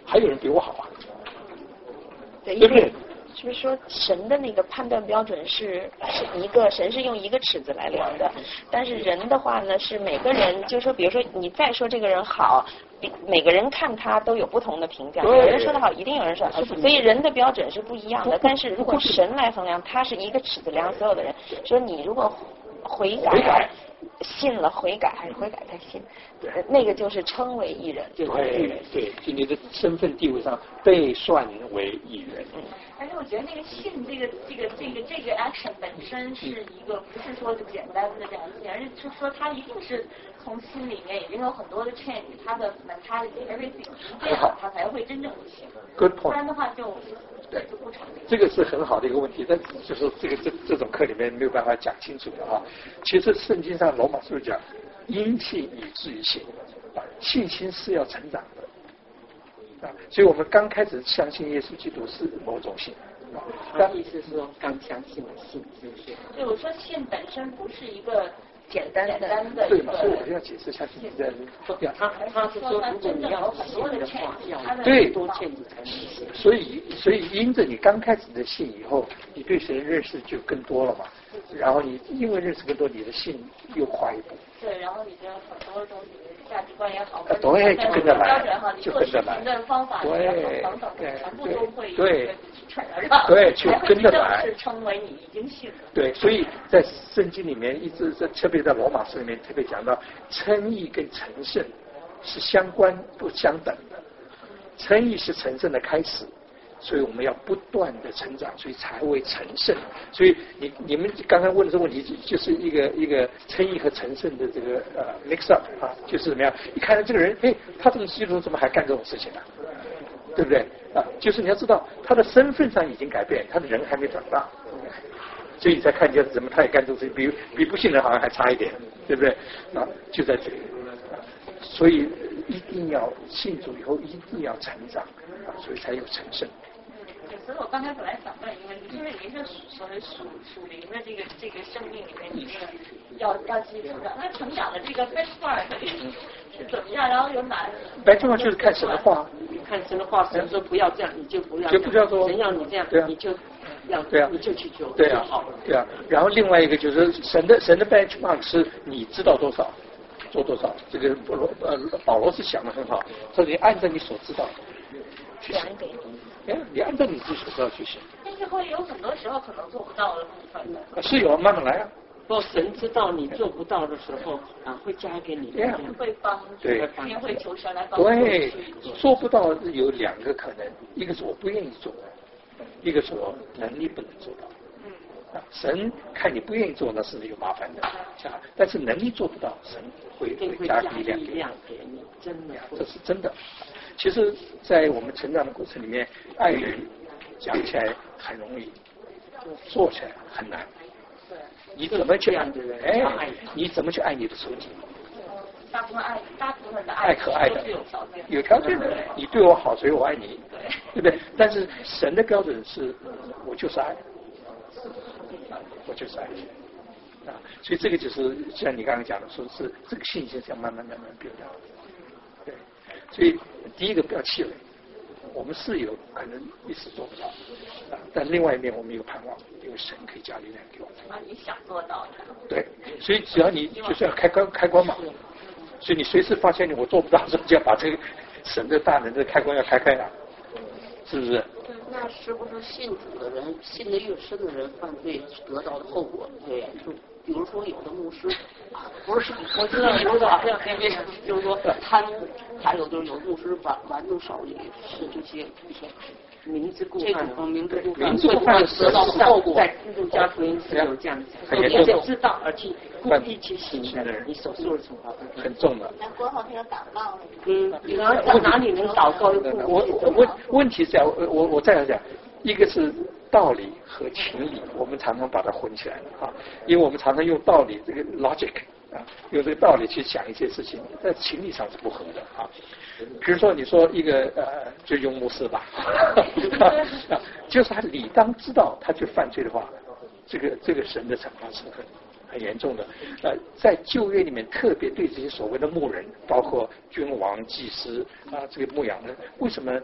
还有人比我好啊， 对， 对不对？ 是不是说神的那个判断标准是是一个神是用一个尺子来量的，但是人的话呢是每个人，就是说比如说你再说这个人好，比每个人看他都有不同的评价，有人说的好，一定有人说，所以人的标准是不一样的。但是如果神来衡量，他是一个尺子量所有的人，说你如果悔改。 悔改信了悔改还是悔改再信，那个就是称为义人。 对对，就你的身份地位上被算为义人。 而且我觉得那个信这个这个这个这个 action 本身是一个不是说就简单的这样子，而是就说他一定是从心里面已经有很多的 change， 他的 mentality everything 这样他才会真正的信。 Good point。 不然的话就对，这个是很好的一个问题，但就是这个这这种课里面没有办法讲清楚的啊。其实圣经上罗马书讲，因信以至于信，啊，信心是要成长的，啊，所以我们刚开始相信耶稣基督是某种信，啊， 但意思是说刚相信的信，是不是？ 对，我说信本身不是一个简单简单的对嘛？所以我就要解释一下信在他他是说，如果你要信的话，要对多见你才能信。 所以所以因着你刚开始的信以后，你对神认识就更多了嘛。然后你因为认识更多，你的信又跨一步。 对，然后你的很多东西价值观也好， 对，就跟着来，就跟着来。 的方法对， 等等，全部都会对对， 对，就跟着来。 是称为你已经信了。 对，所以在圣经里面一直在，特别在罗马书里面特别讲到，称义跟成圣是相关不相等的，称义是成圣的开始。所以我们要不断的成长，所以才会成圣。所以你你们刚刚问的这个问题，就是一个一个称义和成圣的这个呃 mix up 啊，就是怎么样？你看到这个人，哎，他这么基督徒怎么还干这种事情呢？对不对？啊，就是你要知道他的身份上已经改变，他的人还没长大，所以你才看见怎么他也干这种事情，比比不信人好像还差一点，对不对？啊，就在这里。啊，所以一定要信主以后一定要成长啊，所以才有成圣。 所以我刚才本来想问一个问题，因为您是所谓属属灵的这个这个生命里面，你这个要要积极成长，那成长的这个 benchmark 是怎么样？然后有哪 benchmark 就是看神的话， 看神的话，神说不要这样，你就不要， 就不要做， 神要你这样， 对啊， 你就要， 对啊， 你就去做， 对啊，对啊。然后另外一个就是神的神的 benchmark 是你知道多少，做多少。这个保罗呃保罗是想的很好，说你按照你所知道的去行。哎，你按照你自己所知道去行。 但是会有很多时候可能做不到的部分的。 是有，慢慢来啊。 若神知道你做不到的时候啊，会加给你， 对啊， 会帮， 对， 也会求神来帮助。 对，做不到有两个可能，一个是我不愿意做，一个是我能力不能做到。 嗯。 啊，神看你不愿意做，那是有麻烦的，啊，但是能力做不到，神会会加力量给你，真的， 这是真的。其实，在我们成长的过程里面，爱人讲起来很容易，做起来很难。你怎么去爱？哎，你怎么去爱你的仇敌？ 大部分爱，大部分的爱可爱的， 有条件， 有条件的。你对我好，所以我爱你，对不对？但是神的标准是，我就是爱，我就是爱你啊。所以这个就是像你刚刚讲的，说是这个信心是要慢慢慢慢变大。对，所以第一个不要气馁，我们是有可能一时做不到啊，但另外一面我们有盼望，因为神可以加力量给我们。 啊，你想做到的。 对，所以只要你就是要开关开关嘛，所以你随时发现你我做不到的时候，就要把这个神的大能的开关要开开啊，是不是？ 那是不是信主的人，信的越深的人，犯罪得到的后果越严重？比如说有的牧师，不是我知道，我知道，就是说贪污，还有就是有牧师玩玩弄少女，是这些这些明知故犯，明知故犯， 明知故犯得到的后果， 在基督教福音是有这样子， 很严重， 知道而去故意去行的人，你所受的惩罚很重的。 那过后他有祷告了。 嗯，然后哪里能祷告？ 我我问问题是这样，我我我再来讲，一个是道理和情理，我们常常把它混起来了啊，因为我们常常用道理这个 logic 啊，用这个道理去想一些事情，在情理上是不合的啊。比如说你说一个呃，就用牧师吧，啊，就是他理当知道他去犯罪的话，这个这个神的惩罚是很很严重的。呃，在旧约里面特别对这些所谓的牧人，包括君王、祭司啊，这个牧羊人，为什么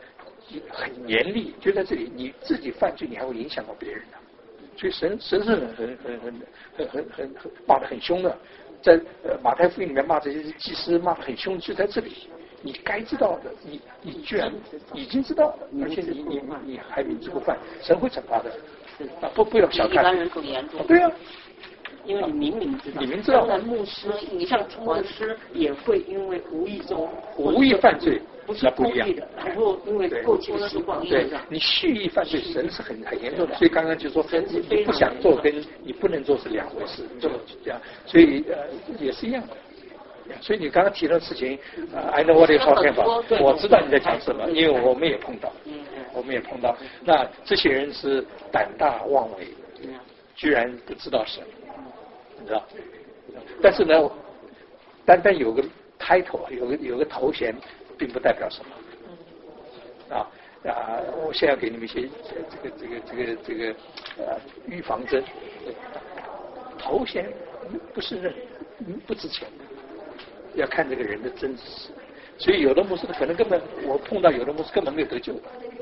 很严厉，就在这里，你自己犯罪，你还会影响到别人的。所以神神是很很很很很很很很骂得很凶的，在呃马太福音里面骂这些祭司骂得很凶，就在这里，你该知道的，你你居然已经知道了，而且你你你还明知故犯，神会惩罚的。啊，不不要小看。 一般人更严重。 对啊。 因为你明明知道， 你明知道， 当然牧师，你像牧师也会因为无意中无意犯罪， 不是故意的，然后因为过去的时光， 对，你蓄意犯罪，神是很很严重的。所以刚刚就说，你你不想做跟你不能做是两回事，这么这样，所以呃也是一样的。所以你刚刚提的事情，呃 ，I know what you're talking about，我知道你在讲什么，因为我们也碰到，我们也碰到。那这些人是胆大妄为，居然不知道神。你知道，但是呢，单单有个 title， 有个有个头衔，并不代表什么。啊啊！我现在要给你们一些这个这个这个这个呃预防针。头衔不是任不值钱的，要看这个人的真实。所以有的牧师可能根本我碰到有的牧师根本没有得救，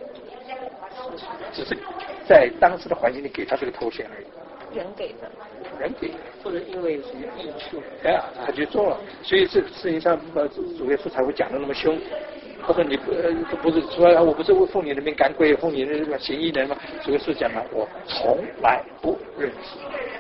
只是在当时的环境里给他这个头衔而已。 人给的， 人给的， 或者因为有什么益处， 哎呀，他就做了。所以这个事情上，呃，主耶稣才会讲的那么凶。他说你不呃不是说我不是为奉你的名赶鬼，奉你的行异能吗？主耶稣讲了，我从来不认识。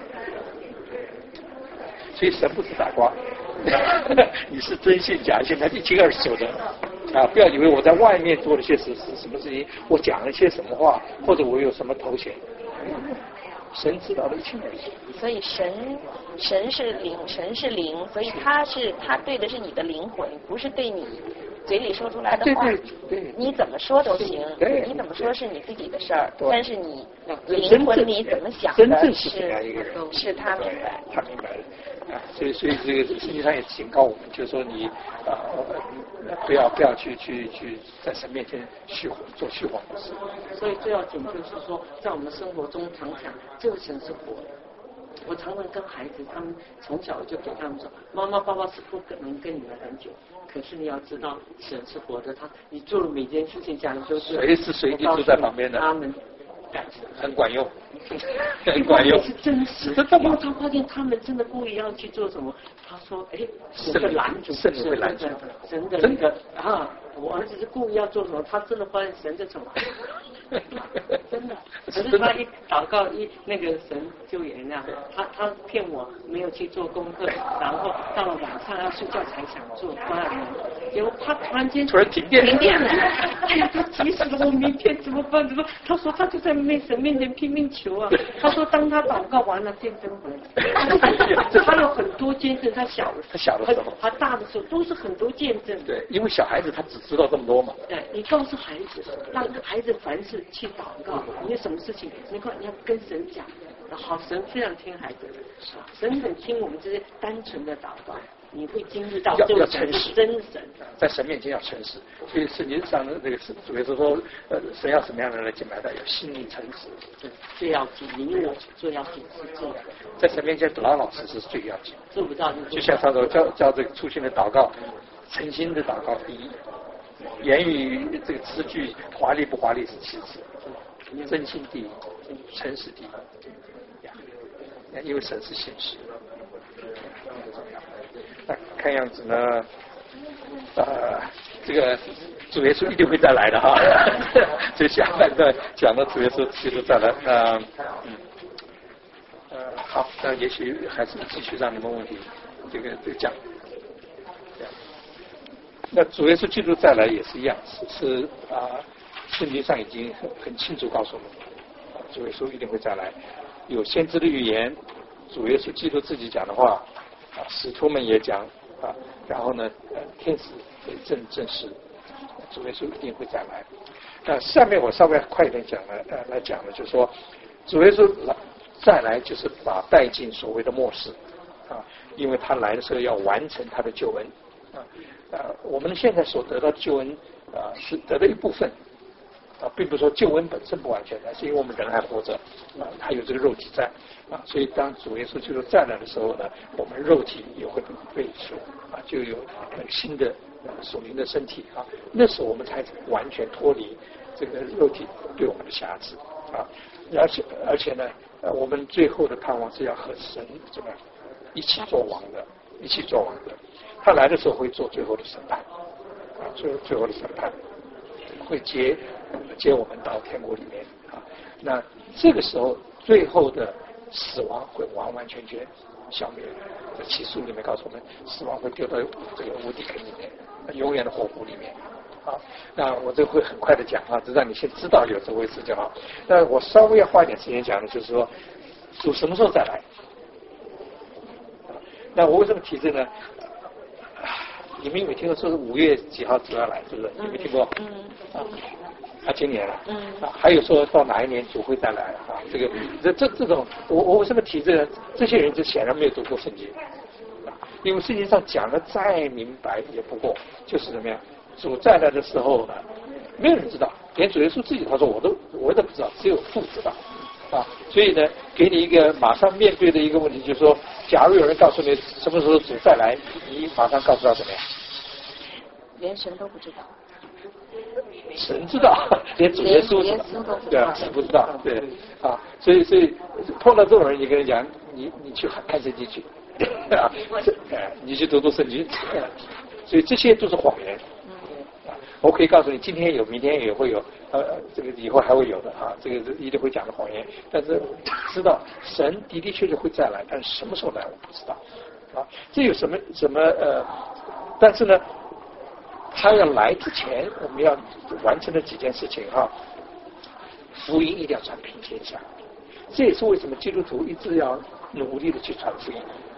所以神不是傻瓜，你是真信假信，他一清二楚的。啊，不要以为我在外面做了些事是什么事情，我讲了些什么话，或者我有什么头衔。神知道的一清二楚， 所以神神是灵，神是灵，所以他是他对的是你的灵魂，不是对你嘴里说出来的话。 对对对， 你怎么说都行，你怎么说是你自己的事儿，但是你灵魂里怎么想的是是他明白， 他明白的。啊，所以所以这个圣经上也警告我们，就是说你啊、呃、不要不要去去去在神面前虚谎做虚谎的事。 所以最要紧就是说，在我们生活中常常这个神是活的。我常常跟孩子，他们从小就给他们说，妈妈爸爸是不可能跟你们很久，可是你要知道神是活的，他你做了每件事情，讲的就是随时随地都在旁边的， 他们很管用。很管用， 是真实，因为他发现他们真的故意要去做什么。他说：“哎，神会拦阻， 神会拦阻， 神的那个啊，我儿子是故意要做什么，他真的发现神在惩罚，真的。可是他一祷告一那个神就原谅他，他骗我没有去做功课，然后到了晚上要睡觉才想做，关了门，结果他突然间突然停电， 停电了，哎呀，他急死了，我明天怎么办？怎么？他说他就在面神面前拼命求啊。他说当他祷告完了，见证回来，他有很多见证。他小的他小的时候， 他大的时候都是很多见证。 对，因为小孩子他只知道这么多嘛。 对，你告诉孩子，让孩子凡事去祷告，你有什么事情，你看你要跟神讲，好，神非常听孩子的，神很听我们这些单纯的祷告。你会经历到这个神是真神， 在神面前要诚实。所以圣经上的那个主耶稣说，呃，神要什么样的人来敬拜他？要心灵诚实， 最要紧。你我最要紧是这个， 在神面前老老实实是最要紧。 做不到就像他说，教教这个出现的祷告，诚心的祷告第一，言语这个词句华丽不华丽是其次，真心第一，诚实第一。因为神是现实。那看样子呢，呃，这个主耶稣一定会再来的哈。所以下半段讲到主耶稣基督再来，呃，嗯，呃，好，那也许还是继续让你们问题，这个这个讲。那主耶稣基督再来也是一样，是是啊，圣经上已经很很清楚告诉我们，主耶稣一定会再来。有先知的预言，主耶稣基督自己讲的话。啊，使徒们也讲啊，然后呢，呃，天使也证证实，主耶稣一定会再来。那下面我稍微快一点讲了，呃，来讲了，就是说，主耶稣来再来，就是把带进所谓的末世啊，因为他来的时候要完成他的救恩啊，呃，我们现在所得到的救恩啊，是得的一部分。啊，并不是说救恩本身不完全的，是因为我们人还活着，啊，还有这个肉体在，啊，所以当主耶稣基督再来的时候呢，我们肉体也会被赎，啊，就有新的属灵的身体啊，那时候我们才完全脱离这个肉体对我们的辖制啊，而且而且呢，呃，我们最后的盼望是要和神怎么一起做王的，一起做王的。他来的时候会做最后的审判啊，最最后的审判会接接我们到天国里面啊。那这个时候最后的死亡会完完全全消灭。在启示录里面告诉我们，死亡会丢到这个无底坑里面，永远的火湖里面。啊，那我这会很快的讲啊，只让你先知道有这回事就好。那我稍微要花一点时间讲的，就是说主什么时候再来？那我为什么提这个呢？你们有没有听过说是五月几号主要来，是不是？有没有听过？嗯。啊，啊，今年了。嗯。啊，还有说到哪一年主会再来啊？这个这这这种，我我为什么提这个？这些人就显然没有读过圣经，啊，因为圣经上讲的再明白也不过，就是怎么样，主再来的时候呢，没有人知道，连主耶稣自己他说我都我都不知道，只有父知道。啊，所以呢，给你一个马上面对的一个问题，就是说，假如有人告诉你什么时候主再来，你马上告诉他怎么样？ 连神都不知道。 神知道，连主耶稣知道，对啊，神不知道，对啊，所以所以碰到这种人，你跟人讲，你你去看圣经去，啊，哎，你去读读圣经，所以这些都是谎言。我可以告诉你，今天有，明天也会有，呃，这个以后还会有的啊，这个一定会讲的谎言。但是知道神的的确确会再来，但是什么时候来我不知道，啊，这有什么什么呃？但是呢，他要来之前，我们要完成的几件事情哈，福音一定要传遍天下。这也是为什么基督徒一直要努力的去传福音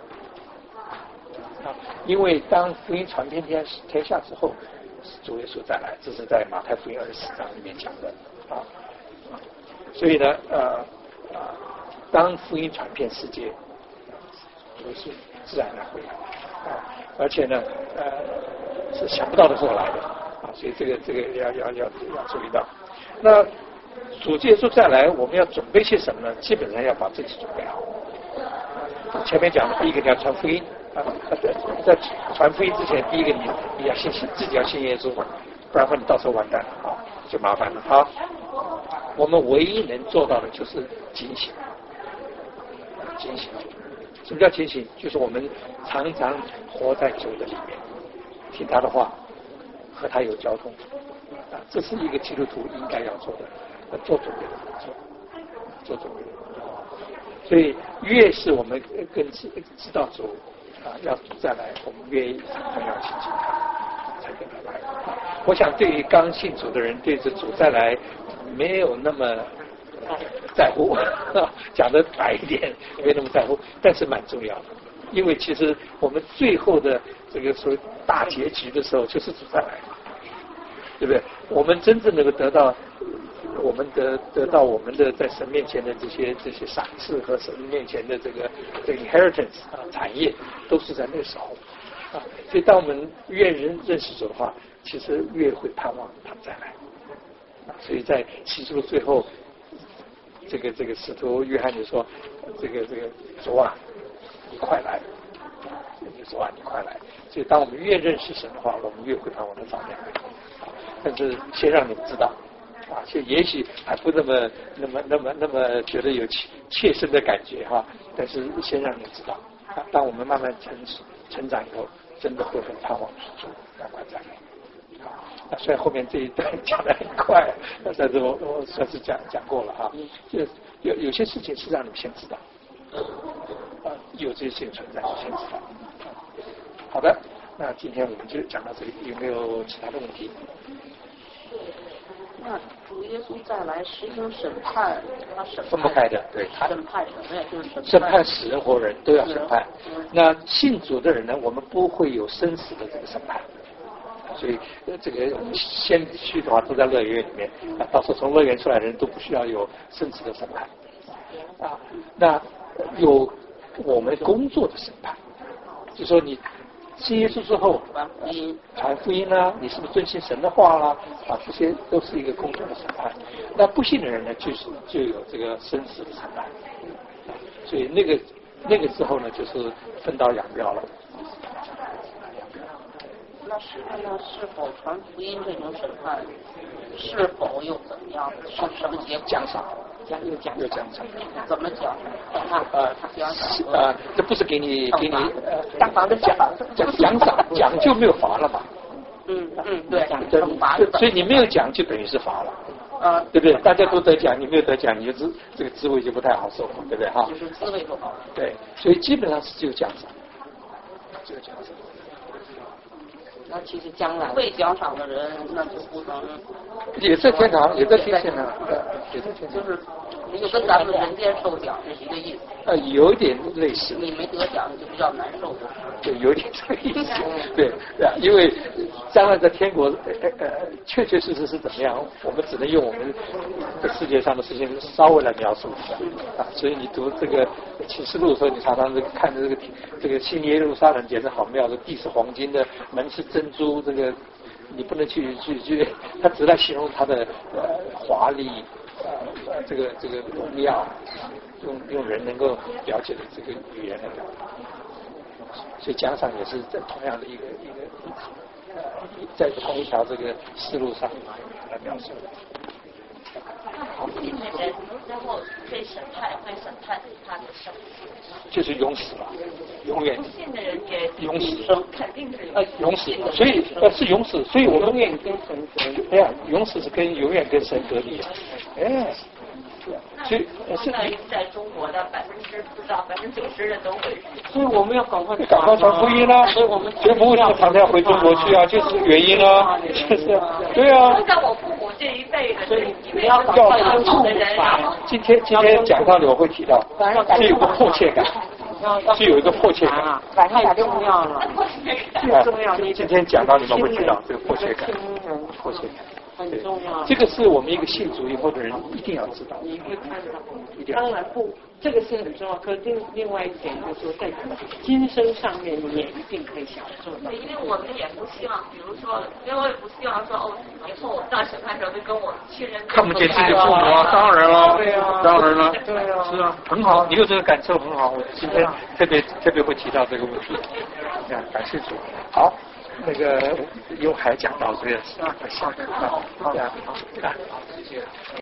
啊，因为当福音传遍天天下之后。主耶稣再来，这是在马太福音二十四章里面讲的啊。所以呢，呃，当福音传遍世界，主耶稣自然而然会来啊。而且呢，呃，是想不到的时候来的啊。所以这个这个要要要要注意到。那主耶稣再来，我们要准备些什么呢？基本上要把自己准备好。前面讲的第一个你要传福音。啊，在传福音之前，第一个你你要信自己要信耶稣，不然的话你到时候完蛋了啊，就麻烦了啊。我们唯一能做到的就是警醒，警醒。什么叫警醒？就是我们常常活在主的里面，听他的话，和他有交通啊，这是一个基督徒应该要做的，做准备的工作，做准备的工作。所以越是我们更知知道主。啊，要主再来，我们愿意常常要亲近他，才跟他来。我想，对于刚信主的人，对这主再来没有那么在乎，讲的白一点，没那么在乎，但是蛮重要的。因为其实我们最后的这个所谓大结局的时候，就是主再来，对不对？我们真正能够得到。我们得得到我们的在神面前的这些这些赏赐和神面前的这个这个 inheritance 啊产业，都是在那个时候啊。所以当我们越认认识主的话，其实越会盼望他再来啊。所以在启示录最后，这个这个使徒约翰就说：“这个这个主啊，你快来！主啊，你快来！”所以当我们越认识神的话，我们越会盼望他早点来啊。但是先让你们知道。啊，就也许还不那么、那么、那么、那么觉得有切切身的感觉哈，但是先让你知道，啊，当我们慢慢成成长以后，真的会很盼望主赶快再来。啊，那虽然后面这一段讲得很快，但是我我算是讲讲过了哈，就有有些事情是让你们先知道，啊，有这些事情存在，先知道。好的，那今天我们就讲到这里，有没有其他的问题？ 那主耶稣再来实行审判，他审判分不开的，对，他审判什么呀？就是审判审判死人活人都要审判。那信主的人呢，我们不会有生死的这个审判，所以这个先去的话都在乐园里面，啊，到时候从乐园出来的人都不需要有生死的审判啊。那有我们工作的审判，就说你。信耶稣之后，传福音啦，你是不是遵行神的话啦？啊，这些都是一个公正的审判。那不信的人呢，就是就有这个生死的审判。所以那个那个之后呢，就是分道扬镳了。 那那是看到是否传福音这种审判，是否又怎么样？是什么结果？ 奖赏， 讲有讲有奖赏。 怎么讲？看呃奖赏呃，这不是给你给你呃大房的奖奖奖赏，奖就没有罚了嘛。 嗯嗯，对， 对惩罚。 所以你没有奖就等于是罚了。 呃， 对不对？大家都得奖，你没有得奖，你就滋这个滋味就不太好受，对不对哈？ 就是滋味不好。 对，所以基本上是只有奖赏，只有奖赏。 那其实将来被奖赏的人，那就不能也在天堂，也在天堂，也在天堂。 就是就跟咱们人间受奖是一个意思。 呃，有点类似。 你没得奖就比较难受的。 对，有点这个意思。对，对啊，因为将来在天国，呃呃，确确实实是怎么样，我们只能用我们这世界上的事情稍微来描述一下啊。所以你读这个启示录的时候，你常常这个看着这个这个新耶路撒冷简直好妙，这地是黄金的，门是珍珠，这个你不能去去去，他只来形容它的呃华丽。呃，这个这个荣耀，用用人能够了解的这个语言来表达，所以奖赏也是在同样的一个一个呃，在同一条这个思路上来描述的。 好，信的人然后被审判，会审判他的生命， 就是永死了，永远。 不信的人也永死， 肯定是呃永死，所以呃是永死，所以我们永远跟神隔离。 对呀，永死是跟永远跟神隔离，哎。所以是在中国的百分之不知道百分之九十的都会。 所以我们要赶快赶快传福音啦！ 所以我们所以不会说常常回中国去啊，就是原因啊，是是，对啊。 像我父母这一辈的， 所以你要要帮助的人， 今天今天讲道理我会提到，是有个迫切感，是有一个迫切感啊， 太重要了，最重要。你今天讲道理我会提到这个迫切感，迫切感。 很重要， 这个是我们一个信主以后的人一定要知道。 你会看到，当然不，这个是很重要。可是另另外一点就是说，在今生上面你也一定可以享受到。 因为我们也不希望，比如说，因为我也不希望说哦，以后到审判时候就跟我亲人看不见自己的父母啊，当然了， 对啊， 当然了， 对啊， 是啊，很好，你有这个感受很好。我今天特别特别会提到这个问题，啊，感谢主。好。那个又还讲到这个，下课啊，好，好，好，谢谢。